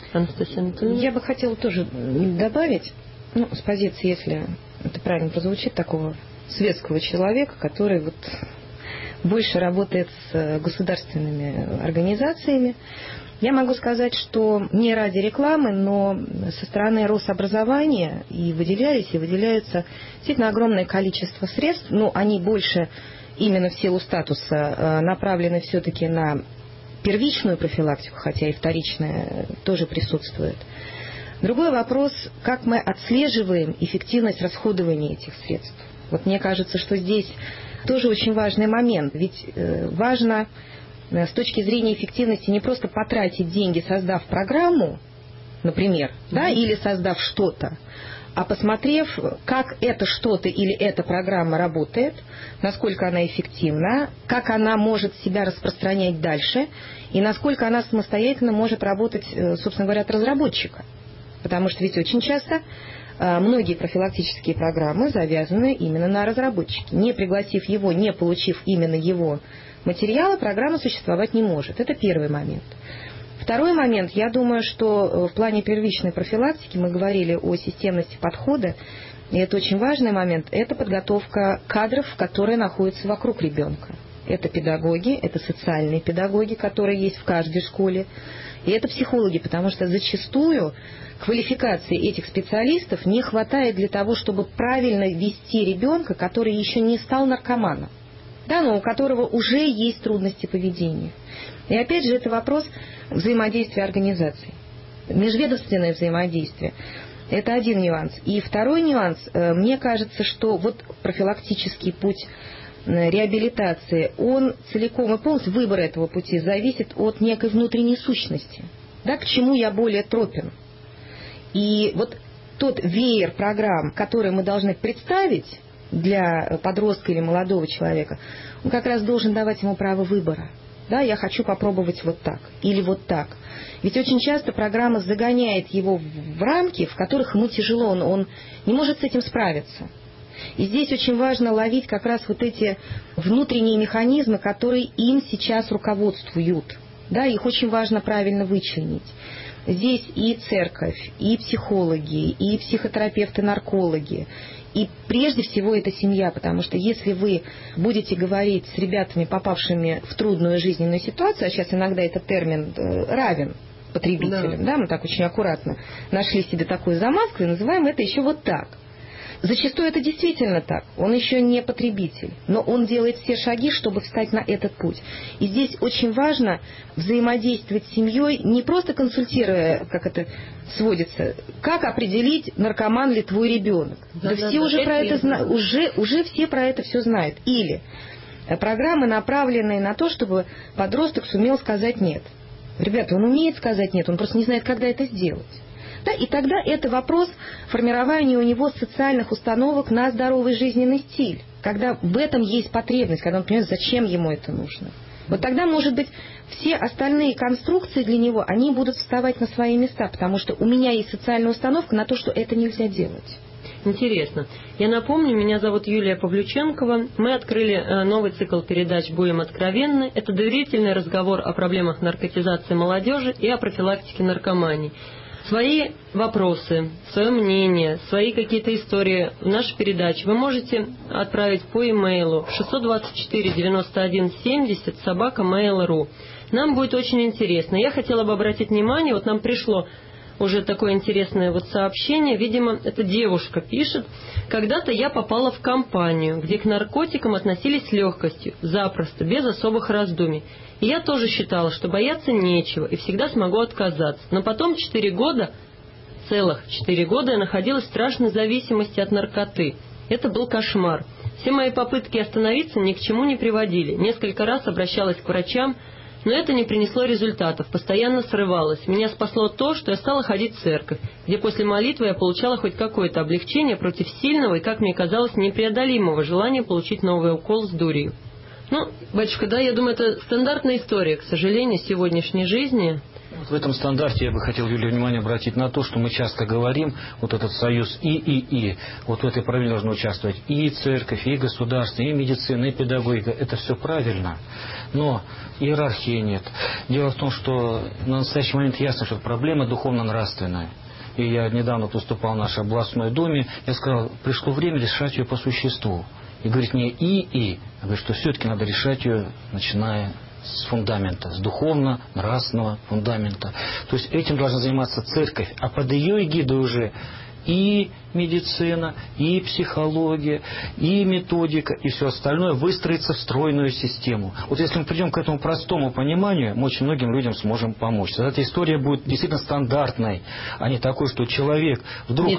Я бы хотела тоже добавить, с позиции, если это правильно прозвучит, такого светского человека, который вот больше работает с государственными организациями. Я могу сказать, что не ради рекламы, но со стороны Рособразования и выделяются действительно огромное количество средств, но они больше именно в силу статуса направлены все-таки на первичную профилактику, хотя и вторичная тоже присутствует. Другой вопрос, как мы отслеживаем эффективность расходования этих средств. Вот мне кажется, что здесь тоже очень важный момент. Ведь важно с точки зрения эффективности не просто потратить деньги, создав программу, например, или создав что-то, а посмотрев, как это что-то или эта программа работает, насколько она эффективна, как она может себя распространять дальше и насколько она самостоятельно может работать, собственно говоря, от разработчика. Потому что ведь очень часто многие профилактические программы завязаны именно на разработчике. Не пригласив его, не получив именно его материала программа существовать не может. Это первый момент. Второй момент. Я думаю, что в плане первичной профилактики мы говорили о системности подхода, и это очень важный момент. Это подготовка кадров, которые находятся вокруг ребенка. Это педагоги, это социальные педагоги, которые есть в каждой школе, и это психологи, потому что зачастую квалификации этих специалистов не хватает для того, чтобы правильно вести ребенка, который еще не стал наркоманом, да, но у которого уже есть трудности поведения. И опять же, это вопрос взаимодействия организаций, межведомственное взаимодействие. Это один нюанс. И второй нюанс, мне кажется, что вот профилактический путь реабилитации, он целиком и полностью, выбор этого пути зависит от некой внутренней сущности. Да, к чему я более тропен. И вот тот веер программ, который мы должны представить для подростка или молодого человека, он как раз должен давать ему право выбора. Да, я хочу попробовать вот так или вот так. Ведь очень часто программа загоняет его в рамки, в которых ему тяжело, он не может с этим справиться. И здесь очень важно ловить как раз вот эти внутренние механизмы, которые им сейчас руководствуют. Да, их очень важно правильно вычленить. Здесь и церковь, и психологи, и психотерапевты-наркологи. И прежде всего это семья, потому что если вы будете говорить с ребятами, попавшими в трудную жизненную ситуацию, а сейчас иногда этот термин равен потребителям, да, мы так очень аккуратно нашли себе такую замазку и называем это еще вот так. Зачастую это действительно так. Он еще не потребитель, но он делает все шаги, чтобы встать на этот путь. И здесь очень важно взаимодействовать с семьей, не просто консультируя, как это сводится, как определить, наркоман ли твой ребенок. Да, все уже про это знают, уже все про это все знают. Или программы, направленные на то, чтобы подросток сумел сказать нет. Ребята, он умеет сказать нет, он просто не знает, когда это сделать. Да, и тогда это вопрос формирования у него социальных установок на здоровый жизненный стиль. Когда в этом есть потребность, когда он понимает, зачем ему это нужно. Вот тогда, может быть, все остальные конструкции для него, они будут вставать на свои места, потому что у меня есть социальная установка на то, что это нельзя делать. Интересно. Я напомню, меня зовут Юлия Павлюченкова. Мы открыли новый цикл передач «Будем откровенны». Это доверительный разговор о проблемах наркотизации молодежи и о профилактике наркомании. Свои вопросы, свое мнение, свои какие-то истории в нашу передачу вы можете отправить по имейлу 624-91-70 @mail.ru. Нам будет очень интересно. Я хотела бы обратить внимание, вот нам пришло уже такое интересное вот сообщение. Видимо, эта девушка пишет: «Когда-то я попала в компанию, где к наркотикам относились с легкостью, запросто, без особых раздумий. И я тоже считала, что бояться нечего и всегда смогу отказаться. Но потом целых 4 года я находилась в страшной зависимости от наркоты. Это был кошмар. Все мои попытки остановиться ни к чему не приводили. Несколько раз обращалась к врачам, но это не принесло результатов, постоянно срывалось. Меня спасло то, что я стала ходить в церковь, где после молитвы я получала хоть какое-то облегчение против сильного и, как мне казалось, непреодолимого желания получить новый укол с дурью». Ну, батюшка, да, я думаю, это стандартная история, к сожалению, сегодняшней жизни. В этом стандарте я бы хотел, Юлия, внимание обратить на то, что мы часто говорим, вот этот союз и. Вот в этой проблеме должны участвовать и церковь, и государство, и медицина, и педагогика. Это все правильно, но иерархии нет. Дело в том, что на настоящий момент ясно, что проблема духовно-нравственная. И я недавно выступал в нашей областной думе, я сказал, пришло время решать ее по существу. И говорит не а говорит, что все-таки надо решать ее, начиная с фундамента, с духовно-нравственного фундамента. То есть этим должна заниматься церковь, а под ее эгидой уже и медицина, и психология, и методика, и все остальное выстроится в стройную систему. Вот если мы придем к этому простому пониманию, мы очень многим людям сможем помочь. Тогда эта история будет действительно стандартной, а не такой, что человек вдруг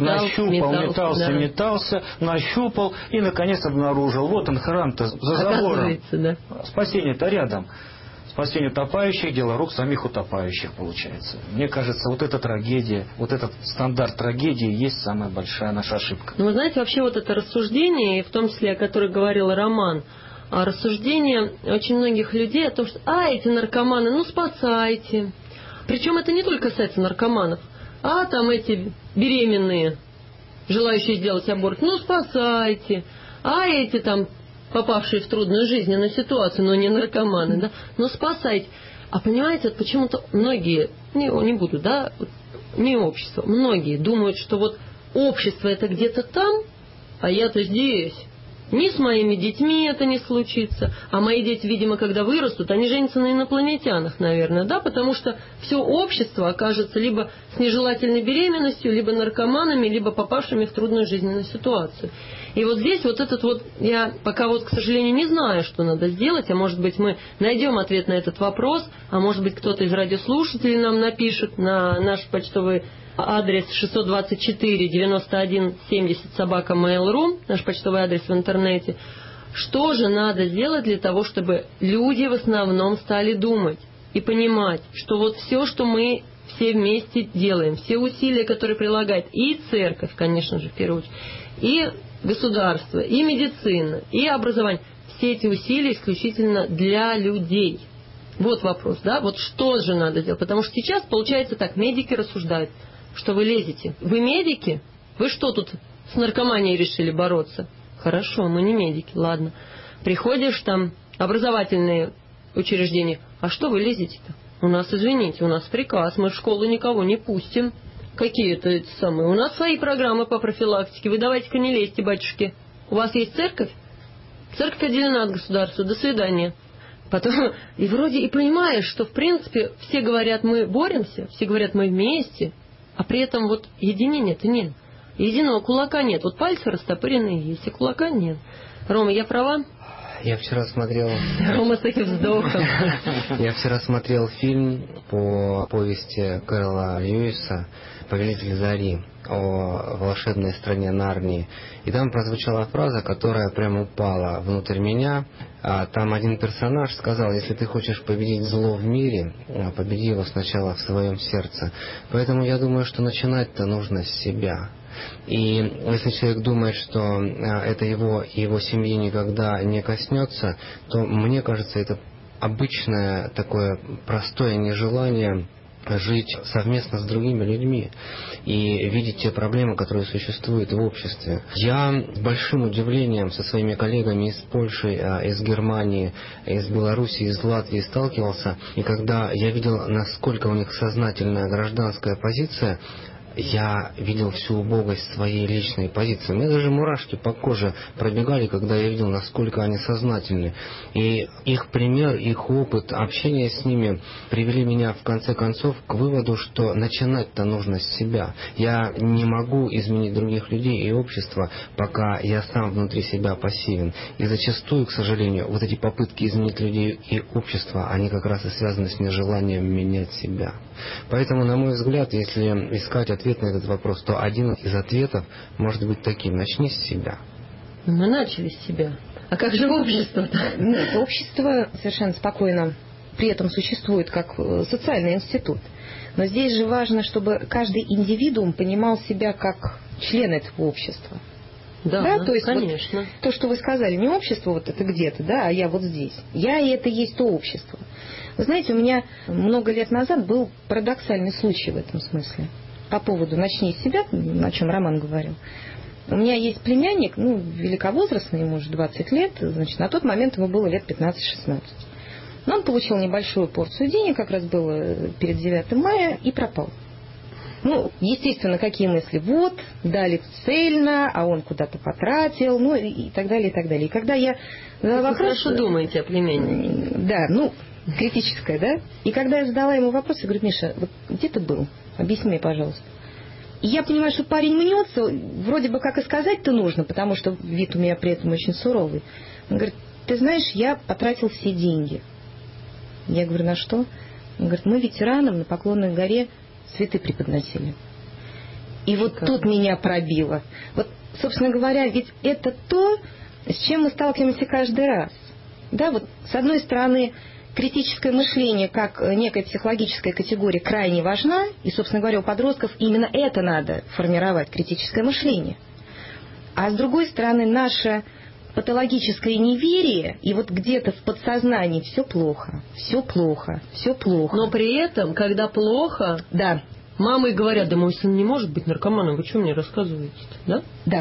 метался, нащупал и наконец обнаружил. Вот он, храм-то за забором. Да. Спасение-то рядом. Спасение утопающих, дело рук самих утопающих, получается. Мне кажется, вот эта трагедия, вот этот стандарт трагедии есть самая большая наша ошибка. Ну, вы знаете, вообще вот это рассуждение, и в том числе, о котором говорил Роман, рассуждение очень многих людей о том, что эти наркоманы, ну спасайте. Причем это не только касается наркоманов, там эти беременные, желающие сделать аборт, ну спасайте. Эти там попавшие в трудную жизненную ситуацию, но не наркоманы, да, но спасайте. А понимаете, вот почему-то многие, не буду, да, не общество, многие думают, что вот общество это где-то там, а я-то здесь. Ни с моими детьми это не случится. А мои дети, видимо, когда вырастут, они женятся на инопланетянах, наверное, да, потому что все общество окажется либо с нежелательной беременностью, либо наркоманами, либо попавшими в трудную жизненную ситуацию. И вот здесь вот этот вот, я пока вот, к сожалению, не знаю, что надо сделать, а может быть мы найдем ответ на этот вопрос, а может быть кто-то из радиослушателей нам напишет на наш почтовый адрес 624-91-70 наш почтовый адрес в интернете. Что же надо сделать для того, чтобы люди в основном стали думать и понимать, что вот все, что мы все вместе делаем, все усилия, которые прилагает и церковь, конечно же, в первую очередь, и государство, и медицина, и образование, все эти усилия исключительно для людей. Вот вопрос, да, вот что же надо делать, потому что сейчас получается так, медики рассуждают, что вы лезете. Вы медики? Вы что тут с наркоманией решили бороться? Хорошо, мы не медики, ладно. Приходишь там, образовательные учреждения. А что вы лезете-то? У нас, извините, у нас приказ, мы в школу никого не пустим. Какие-то эти самые. У нас свои программы по профилактике. Вы давайте-ка не лезьте, батюшки. У вас есть церковь? Церковь отделена от государства. До свидания. Потом, и вроде и понимаешь, что в принципе все говорят, мы боремся, все говорят, мы вместе. А при этом вот единения-то нет. Единого кулака нет. Вот пальцы растопыренные есть, и кулака нет. Рома, я права? Я вчера смотрел... Рома с этим вздохом. Я вчера смотрел фильм по повести Кэрла Льюиса «Повелитель Зари» о волшебной стране Нарнии. И там прозвучала фраза, которая прямо упала внутрь меня. Там один персонаж сказал: если ты хочешь победить зло в мире, победи его сначала в своем сердце. Поэтому я думаю, что начинать-то нужно с себя. И если человек думает, что это его и его семьи никогда не коснется, то, мне кажется, это обычное такое простое нежелание жить совместно с другими людьми и видеть те проблемы, которые существуют в обществе. Я с большим удивлением со своими коллегами из Польши, из Германии, из Беларуси, из Латвии сталкивался, и когда я видел, насколько у них сознательная гражданская позиция, я видел всю убогость своей личной позиции. У меня даже мурашки по коже пробегали, когда я видел, насколько они сознательны. И их пример, их опыт, общение с ними привели меня в конце концов к выводу, что начинать-то нужно с себя. Я не могу изменить других людей и общество, пока я сам внутри себя пассивен. И зачастую, к сожалению, вот эти попытки изменить людей и общество, они как раз и связаны с нежеланием менять себя. Поэтому, на мой взгляд, если искать ответ на этот вопрос, то один из ответов может быть таким: начни с себя. Мы начали с себя. А как же общество-то? Нет, общество совершенно спокойно при этом существует как социальный институт. Но здесь же важно, чтобы каждый индивидуум понимал себя как член этого общества. Да, то есть конечно. Вот то, что вы сказали, не общество вот это где-то, да, а я вот здесь. Я, и это есть то общество. Вы знаете, у меня много лет назад был парадоксальный случай в этом смысле. По поводу «начни с себя», о чем Роман говорил. У меня есть племянник, великовозрастный, ему уже 20 лет, значит, на тот момент ему было лет 15-16. Но он получил небольшую порцию денег, как раз было перед 9 мая, и пропал. Естественно, какие мысли? Вот, дали цельно, а он куда-то потратил, и так далее, и так далее. И когда я задала вопрос... Вы хорошо думаете о племяннике. Да, критическое, да? И когда я задала ему вопрос, я говорю: Миша, вот где ты был? Объясни мне, пожалуйста. И я понимаю, что парень мнется, вроде бы как и сказать-то нужно, потому что вид у меня при этом очень суровый. Он говорит: ты знаешь, я потратил все деньги. Я говорю: на что? Он говорит: мы ветеранам на Поклонной горе цветы преподносили. И вот тут меня пробило. Вот, собственно говоря, ведь это то, с чем мы сталкиваемся каждый раз. Да, вот с одной стороны, критическое мышление как некая психологическая категория крайне важна, и, собственно говоря, у подростков именно это надо формировать, критическое мышление. А с другой стороны, наше патологическое неверие, и вот где-то в подсознании все плохо, все плохо, все плохо. Но при этом, когда плохо, да, мамы говорят: да мой сын не может быть наркоманом, вы что мне рассказываете-то, да? Да.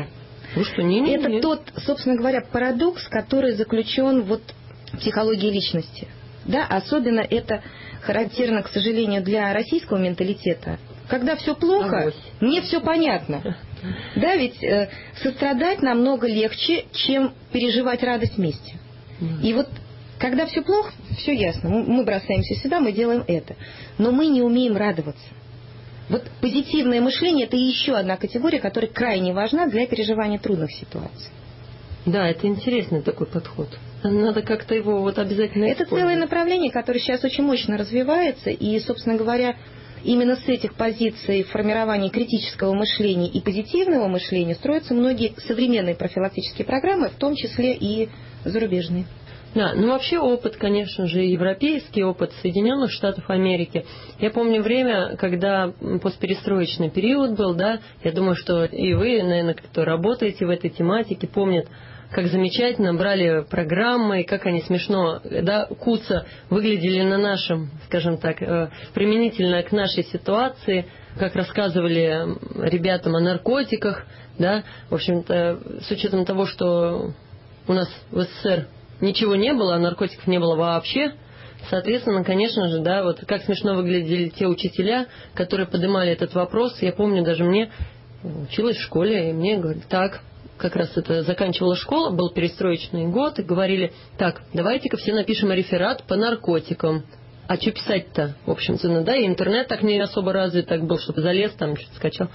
Ну что, не. Это тот, собственно говоря, парадокс, который заключен в психологии личности. Да, особенно это характерно, к сожалению, для российского менталитета. Когда все плохо, мне все понятно. Да, ведь сострадать намного легче, чем переживать радость вместе. И вот когда все плохо, все ясно. Мы бросаемся сюда, мы делаем это. Но мы не умеем радоваться. Вот позитивное мышление – это еще одна категория, которая крайне важна для переживания трудных ситуаций. Да, это интересный такой подход. Надо как-то его обязательно использовать. Это целое направление, которое сейчас очень мощно развивается. И, собственно говоря, именно с этих позиций формирования критического мышления и позитивного мышления строятся многие современные профилактические программы, в том числе и зарубежные. Да, вообще опыт, конечно же, европейский опыт Соединенных Штатов Америки. Я помню время, когда постперестроечный период был, да, я думаю, что и вы, наверное, кто работаете в этой тематике, помнят, как замечательно брали программы, и как они смешно, да, куца выглядели на нашем, скажем так, применительно к нашей ситуации, как рассказывали ребятам о наркотиках, да, в общем-то, с учетом того, что у нас в СССР ничего не было, наркотиков не было вообще. Соответственно, конечно же, да, как смешно выглядели те учителя, которые поднимали этот вопрос. Я помню, даже мне училась в школе, и мне говорили, так, как раз это заканчивала школа, был перестроечный год, и говорили, так, давайте-ка все напишем реферат по наркотикам. А что писать-то, в общем-то, да, и интернет так не особо развит, так был, чтобы залез, там что-то скачал.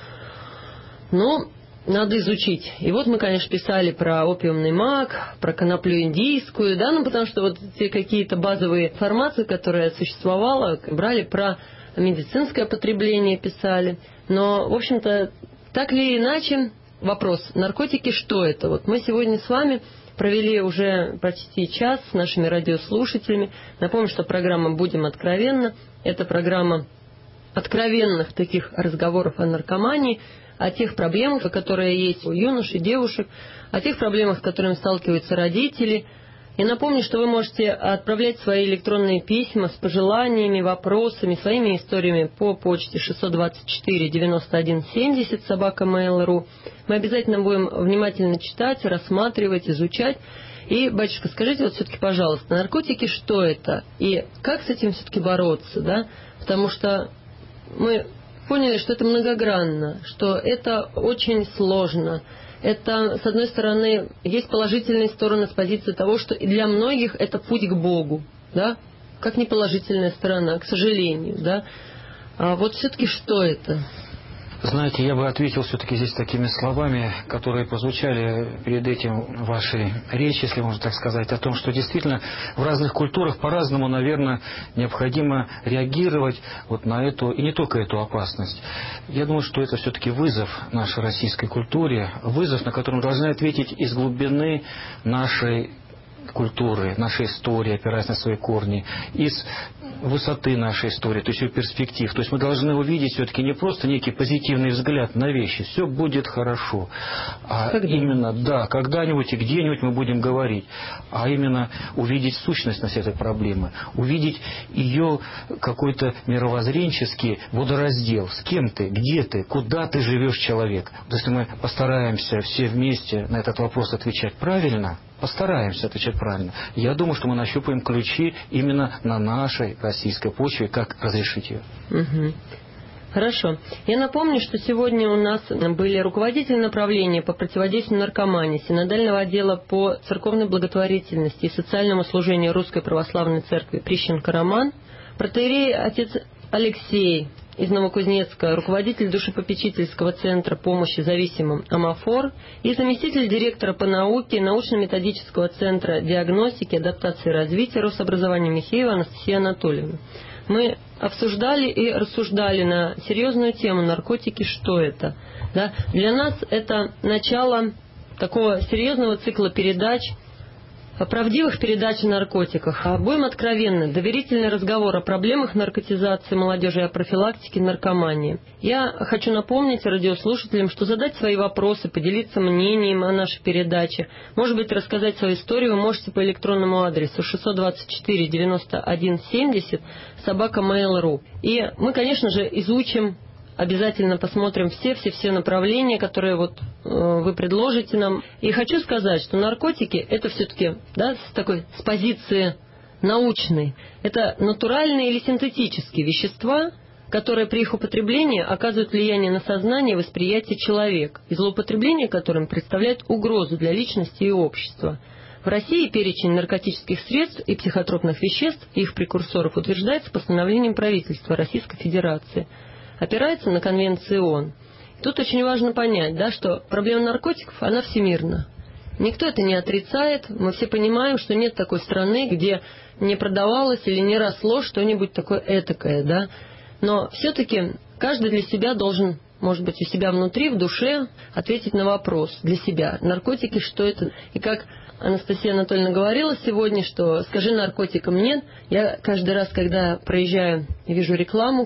Надо изучить. И мы, конечно, писали про опиумный мак, про коноплю индийскую, да, потому что те какие-то базовые информации, которые существовала, брали про медицинское потребление, писали. Но, в общем-то, так или иначе, вопрос, наркотики, что это? Мы сегодня с вами провели уже почти час с нашими радиослушателями. Напомню, что программа «Будем откровенно» – это программа откровенных таких разговоров о наркомании, о тех проблемах, которые есть у юношей, девушек, о тех проблемах, с которыми сталкиваются родители. И напомню, что вы можете отправлять свои электронные письма с пожеланиями, вопросами, своими историями по почте 624-91-70 @mail.ru. Мы обязательно будем внимательно читать, рассматривать, изучать. И, батюшка, скажите все-таки, пожалуйста, наркотики что это? И как с этим все-таки бороться, да? Потому что мы поняли, что это многогранно, что это очень сложно. Это, с одной стороны, есть положительные стороны с позиции того, что и для многих это путь к Богу, да? Как не положительная сторона, к сожалению, да? А все-таки что это? Знаете, я бы ответил все-таки здесь такими словами, которые прозвучали перед этим в вашей речи, если можно так сказать, о том, что действительно в разных культурах по-разному, наверное, необходимо реагировать на эту, и не только эту опасность. Я думаю, что это все-таки вызов нашей российской культуре, вызов, на который мы должны ответить из глубины нашей культуры, нашей истории, опираясь на свои корни, из высоты нашей истории, то есть ее перспектив. То есть мы должны увидеть все-таки не просто некий позитивный взгляд на вещи, все будет хорошо, а именно, да, когда-нибудь и где-нибудь мы будем говорить, а именно увидеть сущностность этой проблемы, увидеть ее какой-то мировоззренческий водораздел, с кем ты, где ты, куда ты живешь, человек. Если мы постараемся все вместе на этот вопрос отвечать правильно, постараемся отвечать правильно, я думаю, что мы нащупаем ключи именно на нашей российской почве, как разрешить ее. Угу. Хорошо. Я напомню, что сегодня у нас были руководители направления по противодействию наркомании Синодального отдела по церковной благотворительности и социальному служению Русской Православной Церкви Прищенко Роман, протоиерей отец Алексей из Новокузнецка, руководитель душепопечительского центра помощи зависимым «Амафор» и заместитель директора по науке научно-методического центра диагностики, адаптации и развития Рособразования Михеева Анастасия Анатольевна. Мы обсуждали и рассуждали на серьезную тему наркотики, что это. Да? Для нас это начало такого серьезного цикла передач, правдивых передач о наркотиках. Будем откровенны, доверительный разговор о проблемах наркотизации молодежи и о профилактике наркомании. Я хочу напомнить радиослушателям, что задать свои вопросы, поделиться мнением о нашей передаче, может быть, рассказать свою историю вы можете по электронному адресу 624-91-70 @mail.ru. И мы, конечно же, изучим, обязательно посмотрим все направления, которые вы предложите нам. И хочу сказать, что наркотики – это все-таки, да, с позиции научной, это натуральные или синтетические вещества, которые при их употреблении оказывают влияние на сознание и восприятие человека, и злоупотребление которым представляет угрозу для личности и общества. В России перечень наркотических средств и психотропных веществ и их прекурсоров утверждается постановлением правительства Российской Федерации, опирается на Конвенции ООН. Тут очень важно понять, да, что проблема наркотиков, она всемирна. Никто это не отрицает, мы все понимаем, что нет такой страны, где не продавалось или не росло что-нибудь такое этакое, да. Но все-таки каждый для себя должен, может быть, у себя внутри, в душе ответить на вопрос для себя. Наркотики, что это? И как Анастасия Анатольевна говорила сегодня, что скажи наркотикам нет. Я каждый раз, когда проезжаю и вижу рекламу